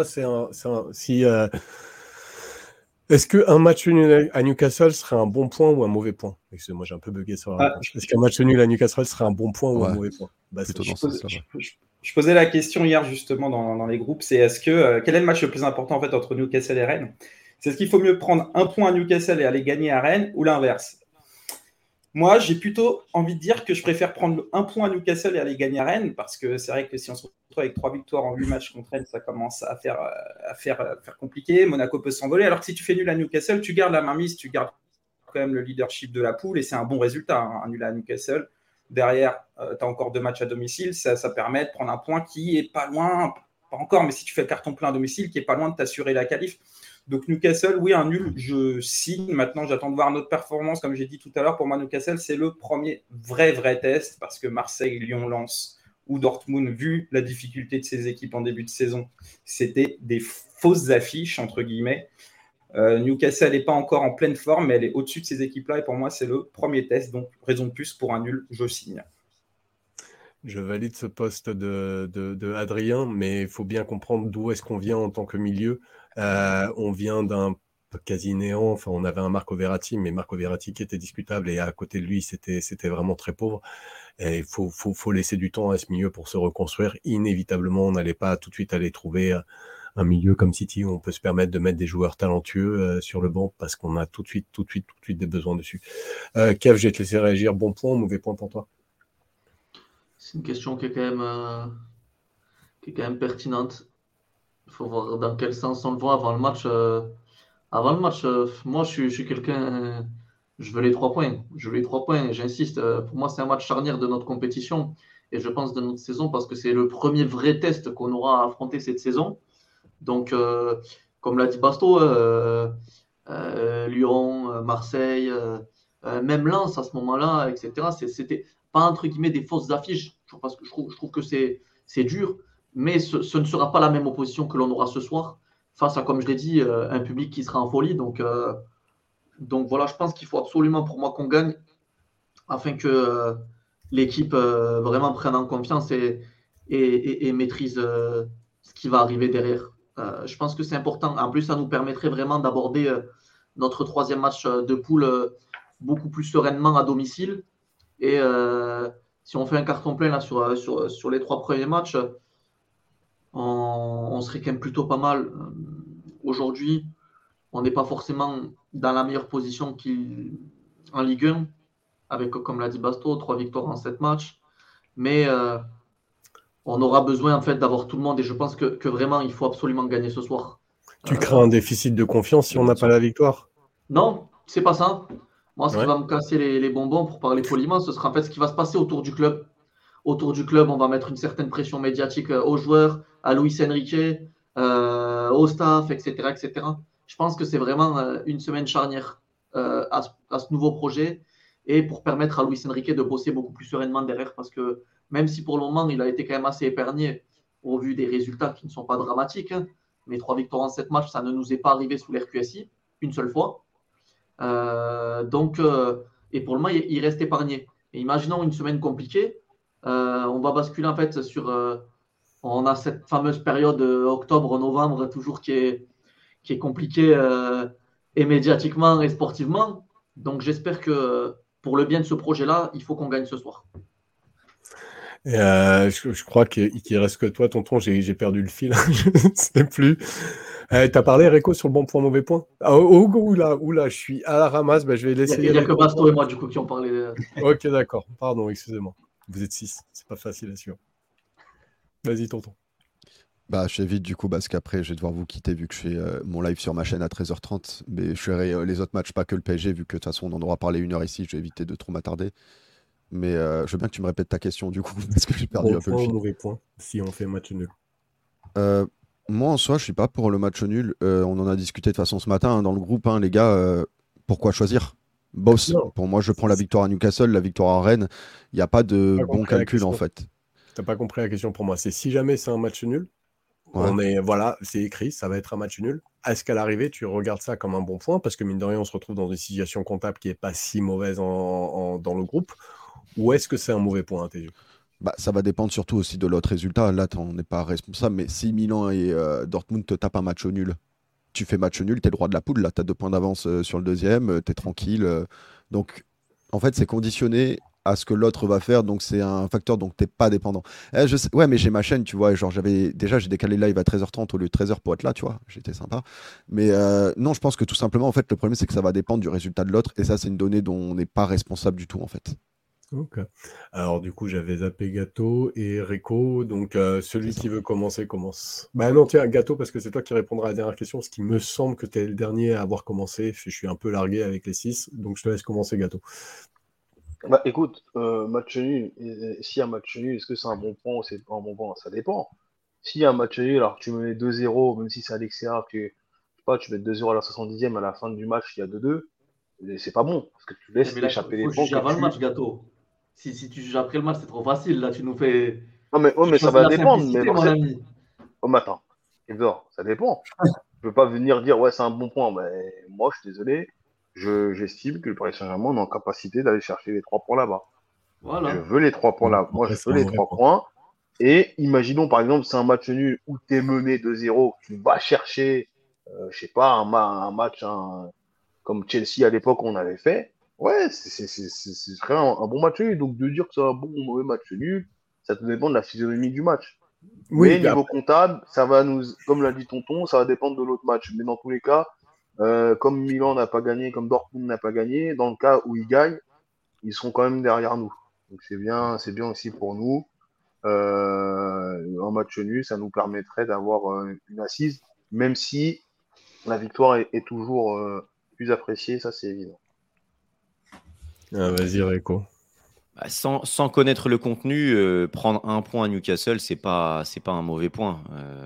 est-ce qu'un match nul à Newcastle serait un bon point ou un mauvais point? Excusez-moi, j'ai un peu bugué sur la réponse. Est-ce qu'un match nul à Newcastle serait un bon point ou un mauvais point? Je posais la question hier justement dans les groupes, c'est quel est le match le plus important en fait entre Newcastle et Rennes? C'est est-ce qu'il faut mieux prendre un point à Newcastle et aller gagner à Rennes ou l'inverse? Moi, j'ai plutôt envie de dire que je préfère prendre un point à Newcastle et aller gagner à Rennes, parce que c'est vrai que si on se retrouve avec 3 victoires en 8 matchs contre Rennes, ça commence à faire compliqué. Monaco peut s'envoler. Alors que si tu fais nul à Newcastle, tu gardes la mainmise, tu gardes quand même le leadership de la poule, et c'est un bon résultat, hein, un nul à Newcastle. Derrière, tu as encore 2 matchs à domicile, ça permet de prendre un point qui est pas loin, pas encore, mais si tu fais le carton plein à domicile, qui est pas loin de t'assurer la qualif. Donc Newcastle, oui, un nul, je signe. Maintenant, j'attends de voir notre performance. Comme j'ai dit tout à l'heure, pour moi, Newcastle, c'est le premier vrai test, parce que Marseille, Lyon, Lens ou Dortmund, vu la difficulté de ces équipes en début de saison, c'était des fausses affiches, entre guillemets. Newcastle n'est pas encore en pleine forme, mais elle est au-dessus de ces équipes-là, et pour moi, c'est le premier test. Donc, raison de plus pour un nul, je signe. Je valide ce poste de Adrien, mais il faut bien comprendre d'où est-ce qu'on vient en tant que milieu. On vient d'un quasi néant. Enfin, on avait un Marco Verratti, mais Marco Verratti qui était discutable, et à côté de lui, c'était vraiment très pauvre. Et il faut laisser du temps à ce milieu pour se reconstruire. Inévitablement, on n'allait pas tout de suite aller trouver un milieu comme City où on peut se permettre de mettre des joueurs talentueux sur le banc, parce qu'on a tout de suite des besoins dessus. Kev, je vais te laisser réagir. Bon point ou mauvais point pour toi? C'est une question qui est quand même pertinente. Il faut voir dans quel sens on le voit avant le match. Moi, je suis quelqu'un. Je veux les 3 points. Je veux les 3 points. J'insiste. Pour moi, c'est un match charnière de notre compétition et je pense de notre saison, parce que c'est le premier vrai test qu'on aura à affronter cette saison. Donc, comme l'a dit Basto, Lyon, Marseille, même Lens à ce moment-là, etc. C'était pas entre guillemets des fausses affiches, parce que je trouve que c'est dur, mais ce ne sera pas la même opposition que l'on aura ce soir face à, comme je l'ai dit, un public qui sera en folie. Donc voilà, je pense qu'il faut absolument pour moi qu'on gagne, afin que l'équipe vraiment prenne en confiance et maîtrise ce qui va arriver derrière. Je pense que c'est important. En plus, ça nous permettrait vraiment d'aborder notre 3e match de poule beaucoup plus sereinement à domicile. Et si on fait un carton plein là, sur les 3 premiers matchs, on serait quand même plutôt pas mal. Aujourd'hui, on n'est pas forcément dans la meilleure position en Ligue 1, avec, comme l'a dit Basto, 3 victoires en 7 matchs. Mais on aura besoin en fait d'avoir tout le monde, et je pense que vraiment il faut absolument gagner ce soir. Tu crains un déficit de confiance si on n'a pas la victoire? Non, c'est pas ça. Moi, ce qui Ouais. va me casser les bonbons, pour parler poliment, ce sera en fait ce qui va se passer autour du club. Autour du club, on va mettre une certaine pression médiatique aux joueurs, à Luis Enrique, au staff, etc., etc. Je pense que c'est vraiment une semaine charnière à ce nouveau projet, et pour permettre à Luis Enrique de bosser beaucoup plus sereinement derrière, parce que même si pour le moment il a été quand même assez épargné au vu des résultats qui ne sont pas dramatiques, hein, mais 3 victoires en 7 matchs, ça ne nous est pas arrivé sous l'RQSI une seule fois. Et pour le moment, il reste épargné. Et imaginons une semaine compliquée, on va basculer en fait sur. On a cette fameuse période octobre-novembre toujours qui est compliquée et médiatiquement et sportivement. Donc j'espère que pour le bien de ce projet-là, il faut qu'on gagne ce soir. Et je crois qu'il reste que toi, tonton. J'ai perdu le fil. Je ne sais plus. T'as parlé, Réco, sur le bon point, mauvais point? Oula, je suis à la ramasse. Je vais laisser. Il n'y a que Basto et moi du coup qui ont parlé. Ok, d'accord. Pardon, excusez-moi. Vous êtes 6. C'est pas facile à suivre. Vas-y, tonton. Je fais vite du coup, parce qu'après je vais devoir vous quitter, vu que je fais mon live sur ma chaîne à 13h30. Mais je ferai les autres matchs, pas que le PSG, vu que de toute façon on en aura parlé 1 heure ici. Je vais éviter de trop m'attarder. Mais je veux bien que tu me répètes ta question du coup, parce que j'ai perdu Bon un peu le point ou fil. mauvais point si on fait match nul? Moi en soi, je suis pas pour le match nul. On en a discuté de toute façon ce matin dans le groupe, hein, les gars. Pourquoi choisir? Boss, Non. pour moi, je prends la victoire à Newcastle, la victoire à Rennes. Il n'y a pas de Pas bon compris la calcul en question. fait. T'as pas compris la question pour moi. C'est si jamais c'est un match nul, Ouais. voilà, c'est écrit, ça va être un match nul. Est-ce qu'à l'arrivée, tu regardes ça comme un bon point? Parce que mine de rien, on se retrouve dans une situation comptable qui n'est pas si mauvaise dans le groupe. Ou est-ce que c'est un mauvais point à tes yeux? Ça va dépendre surtout aussi de l'autre résultat. Là, on n'est pas responsable. Mais si Milan et Dortmund te tapent un match nul, tu fais match nul, t'es le roi de la poule. Là, t'as 2 points d'avance sur le deuxième, t'es tranquille. Donc, en fait, c'est conditionné à ce que l'autre va faire, donc c'est un facteur dont t'es pas dépendant. Ouais, mais j'ai ma chaîne, tu vois, genre j'ai décalé le live à 13h30 au lieu de 13h pour être là, tu vois, j'étais sympa. Mais non, je pense que tout simplement, en fait, le problème, c'est que ça va dépendre du résultat de l'autre, et ça, c'est une donnée dont on n'est pas responsable du tout, en fait. Ok. Alors du coup, j'avais zappé Gâteau et Rico, donc celui qui veut commencer commence. Bah non, tiens, Gâteau, parce que c'est toi qui répondras à la dernière question, ce qui me semble que tu es le dernier à avoir commencé, je suis un peu largué avec les 6, donc je te laisse commencer Gâteau. Bah écoute, match nul, s'il y a un match nul, est-ce que c'est un bon point ou c'est pas un bon point? Ça dépend. S'il y a un match nul, alors que tu menais 2-0, même si c'est à l'extérieur, je sais pas, tu mets 2-0 à la 70e, à la fin du match, il y a 2-2, et c'est pas bon, parce que tu laisses Mais là, échapper il les faut points juger que avant le match, tu. Gâteau. Si tu juges après le match, c'est trop facile. Là, tu nous fais. Non mais, ouais, Tu mais ça choisis va la dépendre, mais simplicité, mon forcément. ami. Oh, mais attends, Edouard, ça dépend. Je peux pas venir dire, ouais, c'est un bon point. Mais moi, je suis désolé, j'estime que le Paris Saint-Germain est en capacité d'aller chercher les 3 points là-bas. Je Voilà. veux les 3 points là. Moi, Après, je c'est veux un les mauvais 3 point. points. Et imaginons, par exemple, c'est un match nul où tu es mené 2-0, tu vas chercher, je sais pas, un match comme Chelsea à l'époque on avait fait. Ouais, ce serait un bon match nul. Donc, de dire que c'est un bon ou mauvais match nul, ça tout dépend de la physionomie du match. Oui, Mais puis niveau après, comptable, ça va nous, comme l'a dit Tonton, ça va dépendre de l'autre match. Mais dans tous les cas, comme Milan n'a pas gagné, comme Dortmund n'a pas gagné, dans le cas où ils gagnent, ils seront quand même derrière nous. Donc c'est bien aussi pour nous. Un match nul, ça nous permettrait d'avoir une assise, même si la victoire est toujours plus appréciée, ça c'est évident. vas-y Rico. Bah, sans connaître le contenu, prendre un point à Newcastle, c'est pas un mauvais point.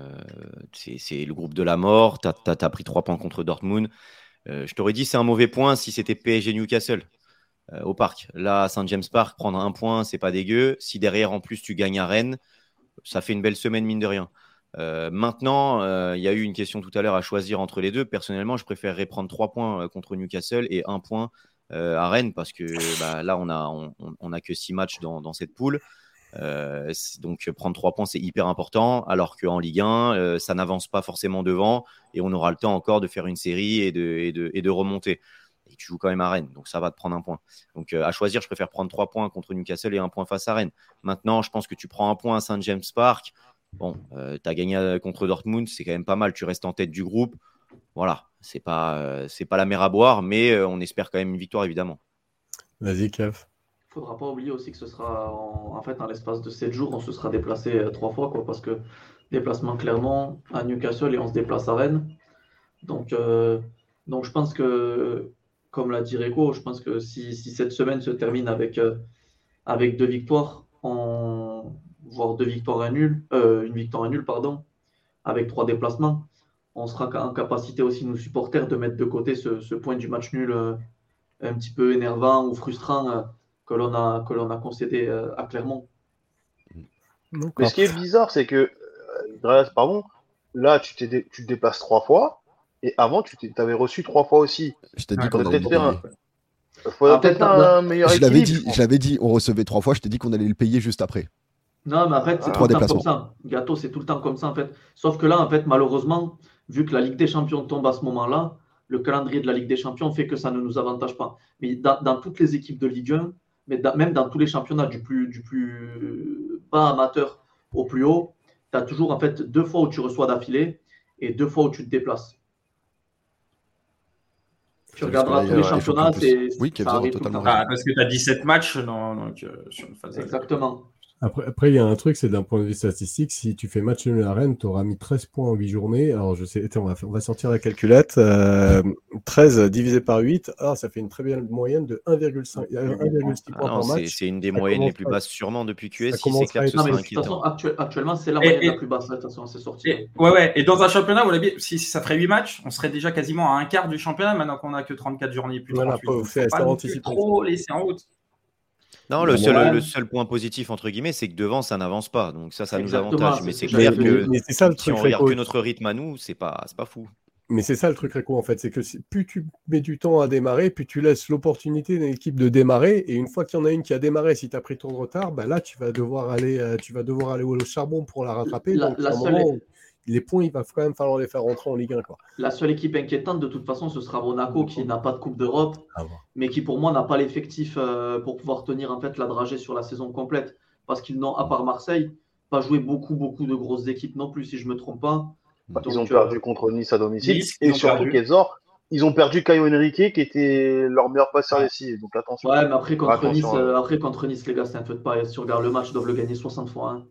C'est le groupe de la mort. T'as pris 3 points contre Dortmund. Je t'aurais dit c'est un mauvais point si c'était PSG Newcastle au parc. Là, à Saint James Park, prendre un point, c'est pas dégueu. Si derrière en plus tu gagnes à Rennes, ça fait une belle semaine mine de rien. Maintenant, il y a eu une question tout à l'heure à choisir entre les deux. Personnellement, je préférerais prendre 3 points contre Newcastle et 1 point à Rennes parce que là, on a que 6 matchs dans cette poule. Donc, prendre 3 points, c'est hyper important. Alors qu'en Ligue 1, ça n'avance pas forcément devant et on aura le temps encore de faire une série et de remonter. Et tu joues quand même à Rennes, donc ça va te prendre 1 point. Donc, à choisir, je préfère prendre 3 points contre Newcastle et 1 point face à Rennes. Maintenant, je pense que tu prends 1 point à Saint James Park. Bon, tu as gagné contre Dortmund, c'est quand même pas mal. Tu restes en tête du groupe. Voilà, c'est pas la mer à boire, mais on espère quand même une victoire, évidemment. Vas-y Kev. Il ne faudra pas oublier aussi que ce sera en fait, en l'espace de 7 jours, on se sera déplacé 3 fois, quoi, parce que déplacement Clermont à Newcastle et on se déplace à Rennes. Donc je pense que, comme l'a dit Rico, je pense que si cette semaine se termine avec 2 victoires, voire 2 victoires et un nul, une victoire et un nul, pardon, avec 3 déplacements, on sera en capacité aussi, nos supporters, de mettre de côté ce point du match nul un petit peu énervant ou frustrant que l'on a concédé à Clermont. Mais ce qui est bizarre, c'est que, pardon, là tu te déplaces 3 fois, et avant tu avais reçu 3 fois aussi. Je t'ai dit qu'on allait peut-être le faire payer. faudrait peut-être faire un meilleur Je équilibre. l'avais dit, on recevait 3 fois, je t'ai dit qu'on allait le payer juste après. Non, mais en fait, c'est tout 3 le temps comme déplacements. ça. Gâteau, c'est tout le temps comme ça, en fait. Sauf que là, en fait, malheureusement, vu que la Ligue des Champions tombe à ce moment-là, le calendrier de la Ligue des Champions fait que ça ne nous avantage pas. Mais dans toutes les équipes de Ligue 1, mais même dans tous les championnats du plus bas amateur au plus haut, tu as toujours, en fait, 2 fois où tu reçois d'affilée et 2 fois où tu te déplaces. Tu regarderas tous les championnats, oui, ça arrive tout le temps. Parce que tu as 17 matchs sur une phase. Exactement. Après, il y a un truc, c'est d'un point de vue statistique, si tu fais match nul à Rennes, tu auras mis 13 points en 8 journées. Alors, je sais, on va sortir la calculette. 13 divisé par 8, ça fait une très belle moyenne de 1,6 points par match. C'est une des moyennes les plus basses, sûrement, depuis QSI. C'est clair que ce non, sera mais de toute façon, actuellement, c'est la moyenne la plus basse. De toute façon, c'est sorti. Et dans un championnat, si ça ferait 8 matchs, on serait déjà quasiment à un quart du championnat, maintenant qu'on n'a que 34 journées, plus 38. Voilà, faut pas non plus trop laisser en route. Non, le seul point positif, entre guillemets, c'est que devant, ça n'avance pas. Donc ça nous avantage. Mais c'est clair que c'est ça, le si truc, on regarde que notre rythme à nous, c'est pas fou. Mais c'est ça le truc, Rico, en fait. C'est que plus tu mets du temps à démarrer, plus tu laisses l'opportunité d'une équipe de démarrer. Et une fois qu'il y en a une qui a démarré, si tu as pris ton retard, là, tu vas devoir aller au charbon pour la rattraper. Donc, à un moment, les points, il va quand même falloir les faire rentrer en Ligue 1, quoi. La seule équipe inquiétante, de toute façon, ce sera Monaco qui n'a pas de Coupe d'Europe, mais qui pour moi n'a pas l'effectif pour pouvoir tenir en fait la dragée sur la saison complète. Parce qu'ils n'ont, à part Marseille, pas joué beaucoup de grosses équipes non plus, si je ne me trompe pas. Donc, ils ont perdu contre Nice à domicile. Nice, et surtout, Kenzor, ils ont perdu Caio Henrique, qui était leur meilleur passeur décisif. Donc attention. Ouais, mais après contre Nice, les gars, c'est un feu de paille. Si tu regardes le match, ils doivent le gagner 60 fois.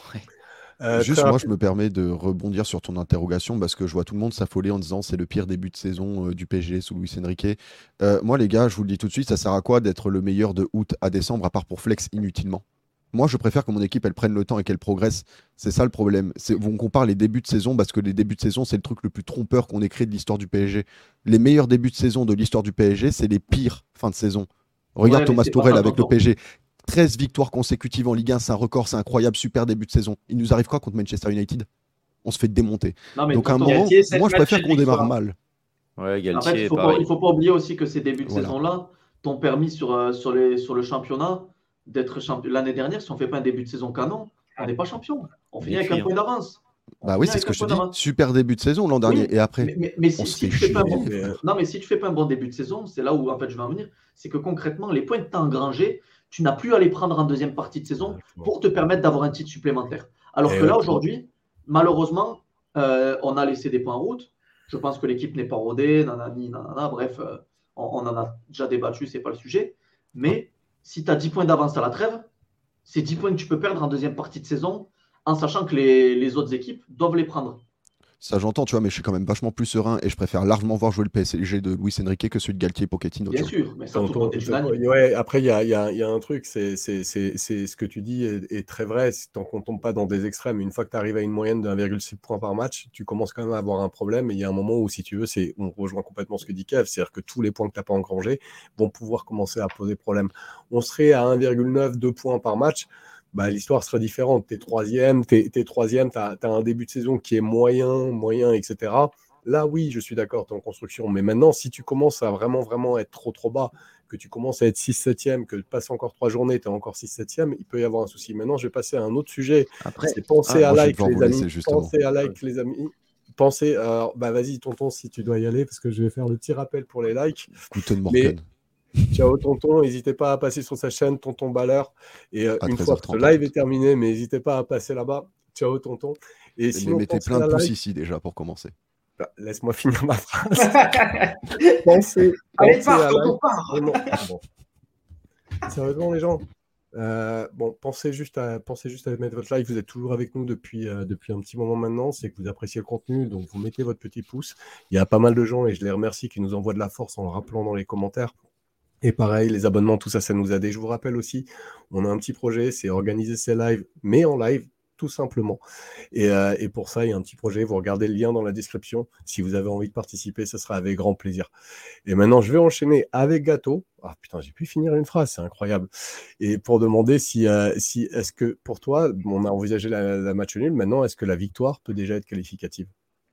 Juste, moi, je me permets de rebondir sur ton interrogation parce que je vois tout le monde s'affoler en disant c'est le pire début de saison du PSG sous Luis Enrique. Moi, les gars, je vous le dis tout de suite, ça sert à quoi d'être le meilleur de août à décembre à part pour flex inutilement? Moi, je préfère que mon équipe, elle prenne le temps et qu'elle progresse. C'est ça le problème. On compare les débuts de saison parce que les débuts de saison, c'est le truc le plus trompeur qu'on ait créé de l'histoire du PSG. Les meilleurs débuts de saison de l'histoire du PSG, c'est les pires fins de saison. Regarde Thomas Tuchel avec le PSG. 13 victoires consécutives en Ligue 1, c'est un record, c'est incroyable, super début de saison. Il nous arrive quoi contre Manchester United? On se fait démonter. Donc à un moment, moi, je préfère qu'on démarre mal. Ouais, Galtier, en fait, il ne faut pas oublier aussi que ces débuts de saison-là t'ont permis sur le championnat d'être champion. L'année dernière, si on ne fait pas un début de saison canon, on n'est pas champion. On finit avec un point d'avance. Bah oui, c'est ce que je te dis. Super début de saison l'an dernier. Et après, mais si tu fais pas si tu fais pas un bon début de saison, c'est là où en fait je vais en venir. C'est que concrètement, les points que tu as engrangés, tu n'as plus à les prendre en deuxième partie de saison pour te permettre d'avoir un titre supplémentaire. Alors que là, aujourd'hui, malheureusement, on a laissé des points en route. Je pense que l'équipe n'est pas rodée, bref, on en a déjà débattu, c'est pas le sujet. Mais si tu as 10 points d'avance à la trêve, c'est 10 points que tu peux perdre en deuxième partie de saison en sachant que les autres équipes doivent les prendre. Ça, j'entends, tu vois, mais je suis quand même vachement plus serein et je préfère largement voir jouer le PSG de Luis Enrique que celui de Galtier et Pochettino. Bien sûr, mais ça, après, il y a un truc, c'est ce que tu dis est très vrai. Tant qu'on ne tombe pas dans des extrêmes, une fois que tu arrives à une moyenne de 1,6 points par match, tu commences quand même à avoir un problème. Et il y a un moment où, si tu veux, on rejoint complètement ce que dit Kev, c'est-à-dire que tous les points que tu n'as pas engrangés vont pouvoir commencer à poser problème. On serait à 1,9, 2 points par match. Bah, l'histoire serait différente. T'es troisième, t'as un début de saison qui est moyen, etc. Là, oui, je suis d'accord, t'es en construction. Mais maintenant, si tu commences à vraiment être trop bas, que tu commences à être 6-7e, que tu passes encore 3 journées, t'es encore 6-7e, il peut y avoir un souci. Maintenant, je vais passer à un autre sujet. C'est penser à like, les amis. Pensez à like, les amis. Alors, vas-y, tonton, si tu dois y aller, parce que je vais faire le petit rappel pour les likes. Guten Morgen. Ciao tonton, n'hésitez pas à passer sur sa chaîne Tonton Balleur et une fois que ce live est terminé, mais n'hésitez pas à passer là-bas. Ciao tonton. Et sinon, mettez plein de pouces ici déjà pour commencer. Laisse-moi finir ma phrase. Pensez Allez, à tonton, Sérieusement les gens, pensez juste à mettre votre like. Vous êtes toujours avec nous depuis un petit moment maintenant. C'est que vous appréciez le contenu, donc vous mettez votre petit pouce. Il y a pas mal de gens et je les remercie qui nous envoient de la force en le rappelant dans les commentaires. Et pareil, les abonnements, tout ça, ça nous aide. Et je vous rappelle aussi, on a un petit projet, c'est organiser ces lives, mais en live, tout simplement. Et pour ça, il y a un petit projet. Vous regardez le lien dans la description. Si vous avez envie de participer, ce sera avec grand plaisir. Et maintenant, je vais enchaîner avec Gato. Ah putain, j'ai pu finir une phrase, c'est incroyable. Et pour demander si est-ce que pour toi, on a envisagé la match nul, maintenant, est-ce que la victoire peut déjà être qualificative?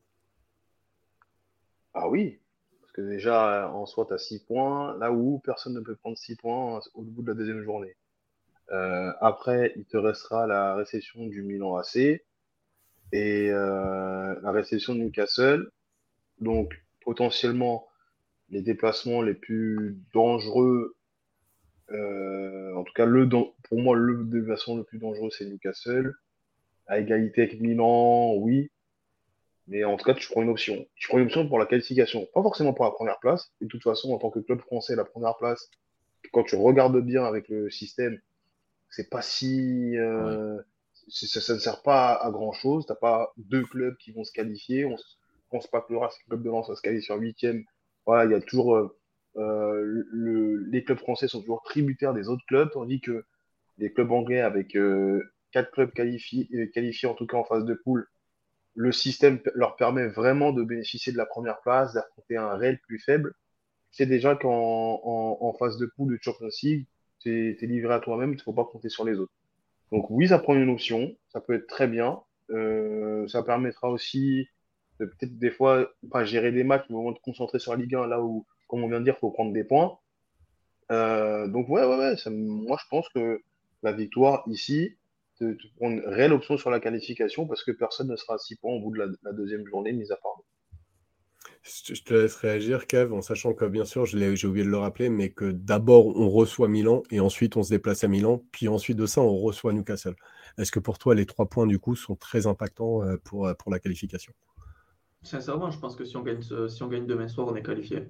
Ah oui. Parce que déjà, en soi, tu as 6 points, là où personne ne peut prendre 6 points au bout de la deuxième journée. Après, il te restera la réception du Milan AC et la réception de Newcastle. Donc, potentiellement, les déplacements les plus dangereux, en tout cas, pour moi, le déplacement le plus dangereux, c'est Newcastle. À égalité avec Milan, oui. Mais en tout cas, tu prends une option. Tu prends une option pour la qualification, pas forcément pour la première place. Et de toute façon, en tant que club français, la première place, quand tu regardes bien avec le système, c'est pas si. Ça ne sert pas à grand chose. T'as pas 2 clubs qui vont se qualifier. On pense pas que le club de Lens va se qualifier en 8e. Voilà, il y a toujours. Les clubs français sont toujours tributaires des autres clubs, tandis que les clubs anglais, avec 4 clubs qualifiés, en tout cas en phase de poule, le système leur permet vraiment de bénéficier de la première place, d'affronter un réel plus faible. C'est déjà qu'en phase de poule de Champions League, tu es livré à toi-même, il ne faut pas compter sur les autres. Donc oui, ça prend une option, ça peut être très bien. Ça permettra aussi de peut-être des fois pas gérer des matchs, mais au moins de concentrer sur la Ligue 1, là où, comme on vient de dire, il faut prendre des points. Donc ouais, moi je pense que la victoire ici, te prendre une réelle option sur la qualification parce que personne ne sera à 6 points au bout de la deuxième journée, mis à part nous. Je te laisse réagir, Kev, en sachant que, bien sûr, j'ai oublié de le rappeler, mais que d'abord, on reçoit Milan et ensuite, on se déplace à Milan. Puis ensuite de ça, on reçoit Newcastle. Est-ce que pour toi, les 3 points, du coup, sont très impactants pour la qualification? Sincèrement, je pense que si on gagne demain soir, on est qualifié.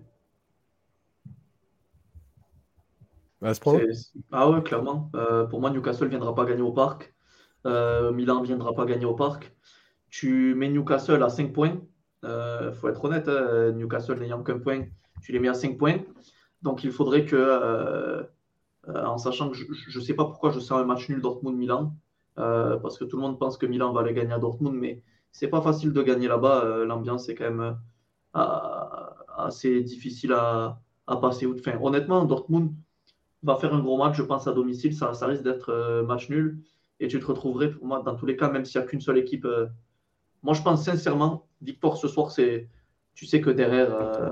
À ce point? Ah ouais, clairement. Pour moi, Newcastle ne viendra pas gagner au parc. Milan ne viendra pas gagner au parc. Tu mets Newcastle à 5 points. Faut être honnête, Newcastle n'ayant qu'un point, tu les mets à 5 points. Donc il faudrait que, en sachant que je ne sais pas pourquoi je sens un match nul Dortmund-Milan, parce que tout le monde pense que Milan va aller gagner à Dortmund, mais c'est pas facile de gagner là-bas. L'ambiance est quand même assez difficile à passer. Enfin, honnêtement, Dortmund va faire un gros match, je pense, à domicile. Ça risque d'être match nul. Et tu te retrouverais, pour moi, dans tous les cas, même s'il n'y a qu'une seule équipe. Moi, je pense sincèrement, victoire ce soir, tu sais que derrière,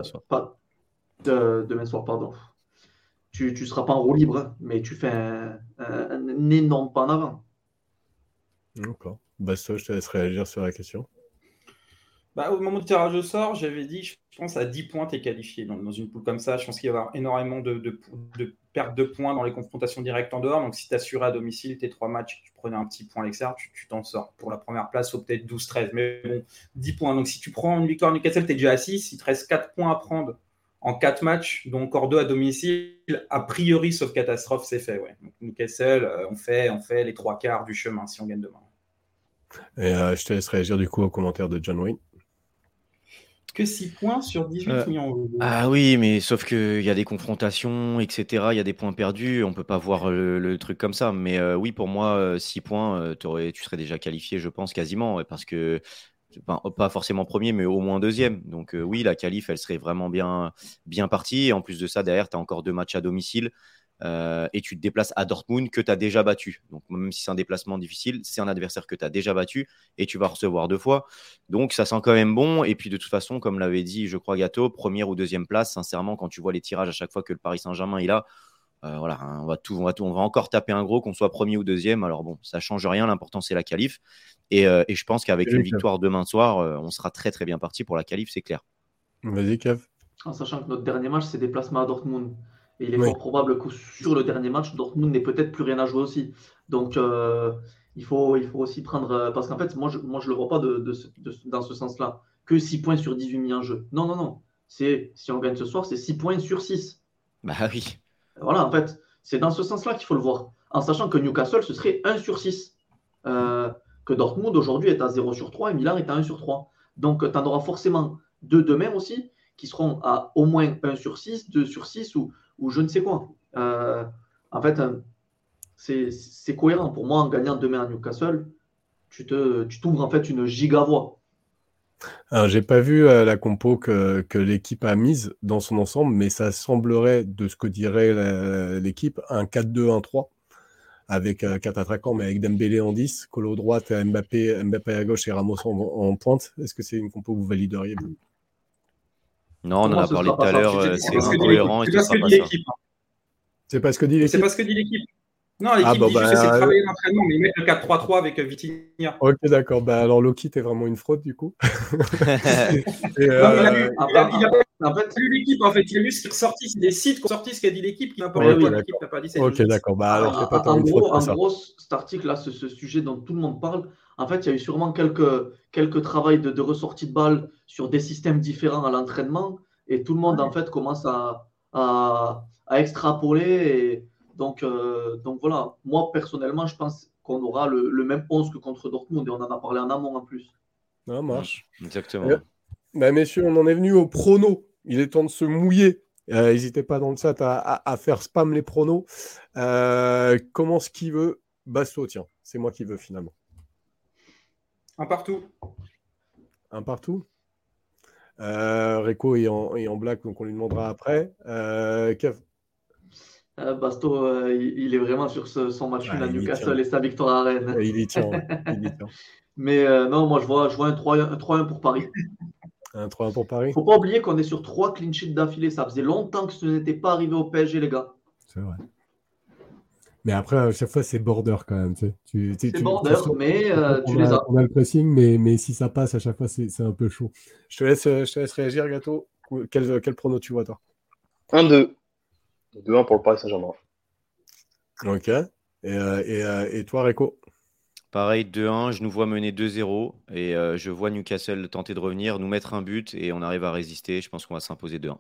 demain soir, pardon, tu ne seras pas en roue libre, hein, mais tu fais un énorme pas en avant. D'accord. Basto, je te laisse réagir sur la question. Au moment du tirage au sort, j'avais dit, je pense à 10 points, tu es qualifié. Dans une poule comme ça, je pense qu'il va y avoir énormément de perte de points dans les confrontations directes en dehors. Donc, si tu assurais à domicile tes 3 matchs, tu prenais un petit point à l'extérieur, tu t'en sors. Pour la première place, ou peut-être 12-13. Mais bon, 10 points. Donc, si tu prends une victoire Newcastle, tu es déjà à 6. Il te reste 4 points à prendre en 4 matchs, dont encore 2 à domicile. A priori, sauf catastrophe, c'est fait. Ouais. Donc, Newcastle, on fait les 3 quarts du chemin si on gagne demain. Et je te laisse réagir du coup aux commentaires de John Wayne. Que 6 points sur 18 millions. Ah oui, mais sauf qu'il y a des confrontations, etc. Il y a des points perdus. On ne peut pas voir le truc comme ça. Mais oui, pour moi, 6 points, tu serais déjà qualifié, je pense, quasiment. Parce que, pas forcément premier, mais au moins deuxième. Donc oui, la qualif, elle serait vraiment bien partie. Et en plus de ça, derrière, tu as encore 2 matchs à domicile. Et tu te déplaces à Dortmund que tu as déjà battu. Donc, même si c'est un déplacement difficile, c'est un adversaire que tu as déjà battu et tu vas recevoir 2 fois. Donc, ça sent quand même bon. Et puis, de toute façon, comme l'avait dit, je crois, Gato, première ou deuxième place, sincèrement, quand tu vois les tirages à chaque fois que le Paris Saint-Germain est là, voilà, hein, on va encore taper un gros, qu'on soit premier ou deuxième. Alors, bon, ça ne change rien. L'important, c'est la qualif. Et je pense qu'avec une victoire demain soir, on sera très, très bien parti pour la qualif, c'est clair. Vas-y, Kev. En sachant que notre dernier match, c'est déplacement à Dortmund. Et il est fort probable que sur le dernier match, Dortmund n'ait peut-être plus rien à jouer aussi. Donc, il faut aussi prendre... parce qu'en fait, moi, je ne le vois pas dans ce sens-là. Que 6 points sur 18 mis en jeu. Non. Si on gagne ce soir, c'est 6 points sur 6. Bah oui. Voilà, en fait, c'est dans ce sens-là qu'il faut le voir. En sachant que Newcastle, ce serait 1 sur 6. Que Dortmund, aujourd'hui, est à 0 sur 3 et Milan est à 1 sur 3. Donc, tu en auras forcément 2 demain aussi, qui seront à au moins 1 sur 6, 2 sur 6 ou je ne sais quoi. En fait, c'est cohérent. Pour moi, en gagnant demain à Newcastle, tu t'ouvres en fait une giga-voie. Alors, j'ai pas vu la compo que l'équipe a mise dans son ensemble, mais ça semblerait, de ce que dirait l'équipe, un 4-2-1-3 avec 4 attaquants, mais avec Dembélé en 10, Colo droite, Mbappé à gauche et Ramos en pointe. Est-ce que c'est une compo que vous valideriez? Non, on en a parlé tout à l'heure, c'est incohérent et ce sera pas ça. C'est pas ce que dit l'équipe. C'est pas ce que dit l'équipe. Non, l'équipe dit juste que c'est travailler l'entraînement, mais ils mettent le 4-3-3 avec Vitinha. Ok, d'accord. Alors Loki, t'es vraiment une fraude du coup. Il n'a pas lu l'équipe en fait. Il a lu ce qui est ressorti. C'est des sites qui ont sorti ce qu'a dit l'équipe. L'équipe n'a pas dit ça. Ok, d'accord. Alors c'est pas tant une fraude. En gros, cet article-là, ce sujet dont tout le monde parle, en fait, il y a eu sûrement quelques travails de ressortie de balles sur des systèmes différents à l'entraînement, et tout le monde en fait commence à extrapoler. Et donc voilà. Moi personnellement, je pense qu'on aura le même 11 que contre Dortmund, et on en a parlé en amont en plus. Ça marche. Exactement. Messieurs, on en est venu au prono. Il est temps de se mouiller. N'hésitez pas dans le chat à faire spam les pronos. Commence qui veut. Basto, tiens, c'est moi qui veux finalement. Un partout. Un partout. Rico est en black, donc on lui demandera après. Kev. Basto, il est vraiment sur son match nul à Newcastle et sa victoire à Rennes. Il y tient. Mais non, moi je vois un 3-1 pour Paris. Un 3-1 pour Paris. Faut pas oublier qu'on est sur 3 clean sheets d'affilée. Ça faisait longtemps que ce n'était pas arrivé au PSG, les gars. C'est vrai. Mais après, à chaque fois, c'est border quand même. C'est border, mais tu les as. On a le pressing, mais si ça passe, à chaque fois, c'est un peu chaud. Je te laisse réagir, Gâteau. Quel prono tu vois, toi? 1-2. 2-1 pour le Paris Saint-Germain. Ok. Et toi, Réco? Pareil, 2-1, je nous vois mener 2-0 et je vois Newcastle tenter de revenir, nous mettre un but et on arrive à résister. Je pense qu'on va s'imposer 2-1.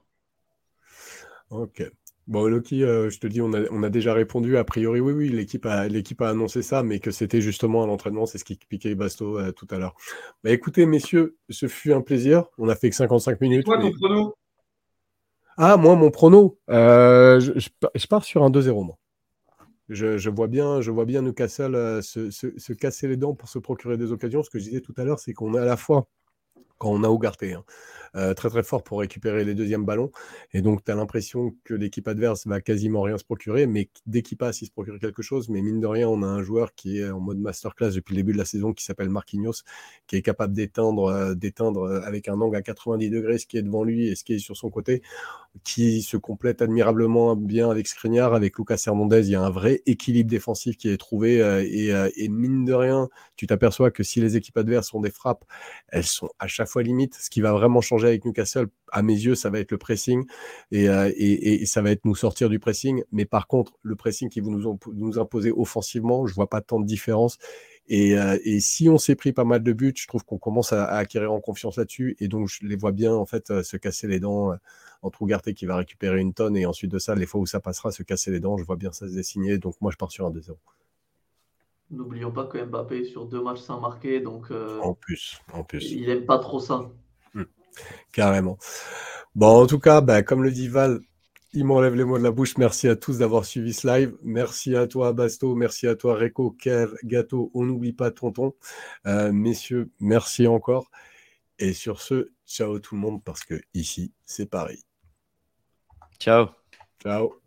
Ok. Bon, Loki, je te dis, on a déjà répondu. A priori, oui, l'équipe a annoncé ça, mais que c'était justement à l'entraînement. C'est ce qui piquait Basto tout à l'heure. Bah, écoutez, messieurs, ce fut un plaisir. On a fait que 55 Et minutes. toi, ton prono? Ah, moi, mon prono, je pars sur un 2-0, moi. Je vois bien Newcastle se casser les dents pour se procurer des occasions. Ce que je disais tout à l'heure, c'est qu'on est à la fois, quand on a Ugarte, hein, très très fort pour récupérer les deuxièmes ballons. Et donc, tu as l'impression que l'équipe adverse va quasiment rien se procurer, mais dès qu'il passe, il se procure quelque chose. Mais mine de rien, on a un joueur qui est en mode masterclass depuis le début de la saison, qui s'appelle Marquinhos, qui est capable d'éteindre avec un angle à 90 degrés ce qui est devant lui et ce qui est sur son côté, qui se complète admirablement bien avec Skriniar, avec Lucas Hernandez. Il y a un vrai équilibre défensif qui est trouvé et mine de rien, tu t'aperçois que si les équipes adverses ont des frappes, elles sont à chaque fois limites. Ce qui va vraiment changer avec Newcastle, à mes yeux, ça va être le pressing et ça va être nous sortir du pressing. Mais par contre, le pressing qui vous nous imposer offensivement, je vois pas tant de différence. Et si on s'est pris pas mal de buts, je trouve qu'on commence à acquérir en confiance là-dessus. Et donc, je les vois bien en fait se casser les dents entre Ugarte qui va récupérer une tonne. Et ensuite de ça, les fois où ça passera, se casser les dents, je vois bien ça se dessiner. Donc, moi, je pars sur un 2-0. N'oublions pas que Mbappé est sur 2 matchs sans marquer, donc En plus. il aime pas trop ça. Carrément. Bon, en tout cas, comme le dit Val, il m'enlève les mots de la bouche. Merci à tous d'avoir suivi ce live. Merci à toi, Basto. Merci à toi, Réco, Kev, Gâteau. On n'oublie pas Tonton. Messieurs, merci encore. Et sur ce, ciao tout le monde parce que ici, c'est Paris. Ciao. Ciao.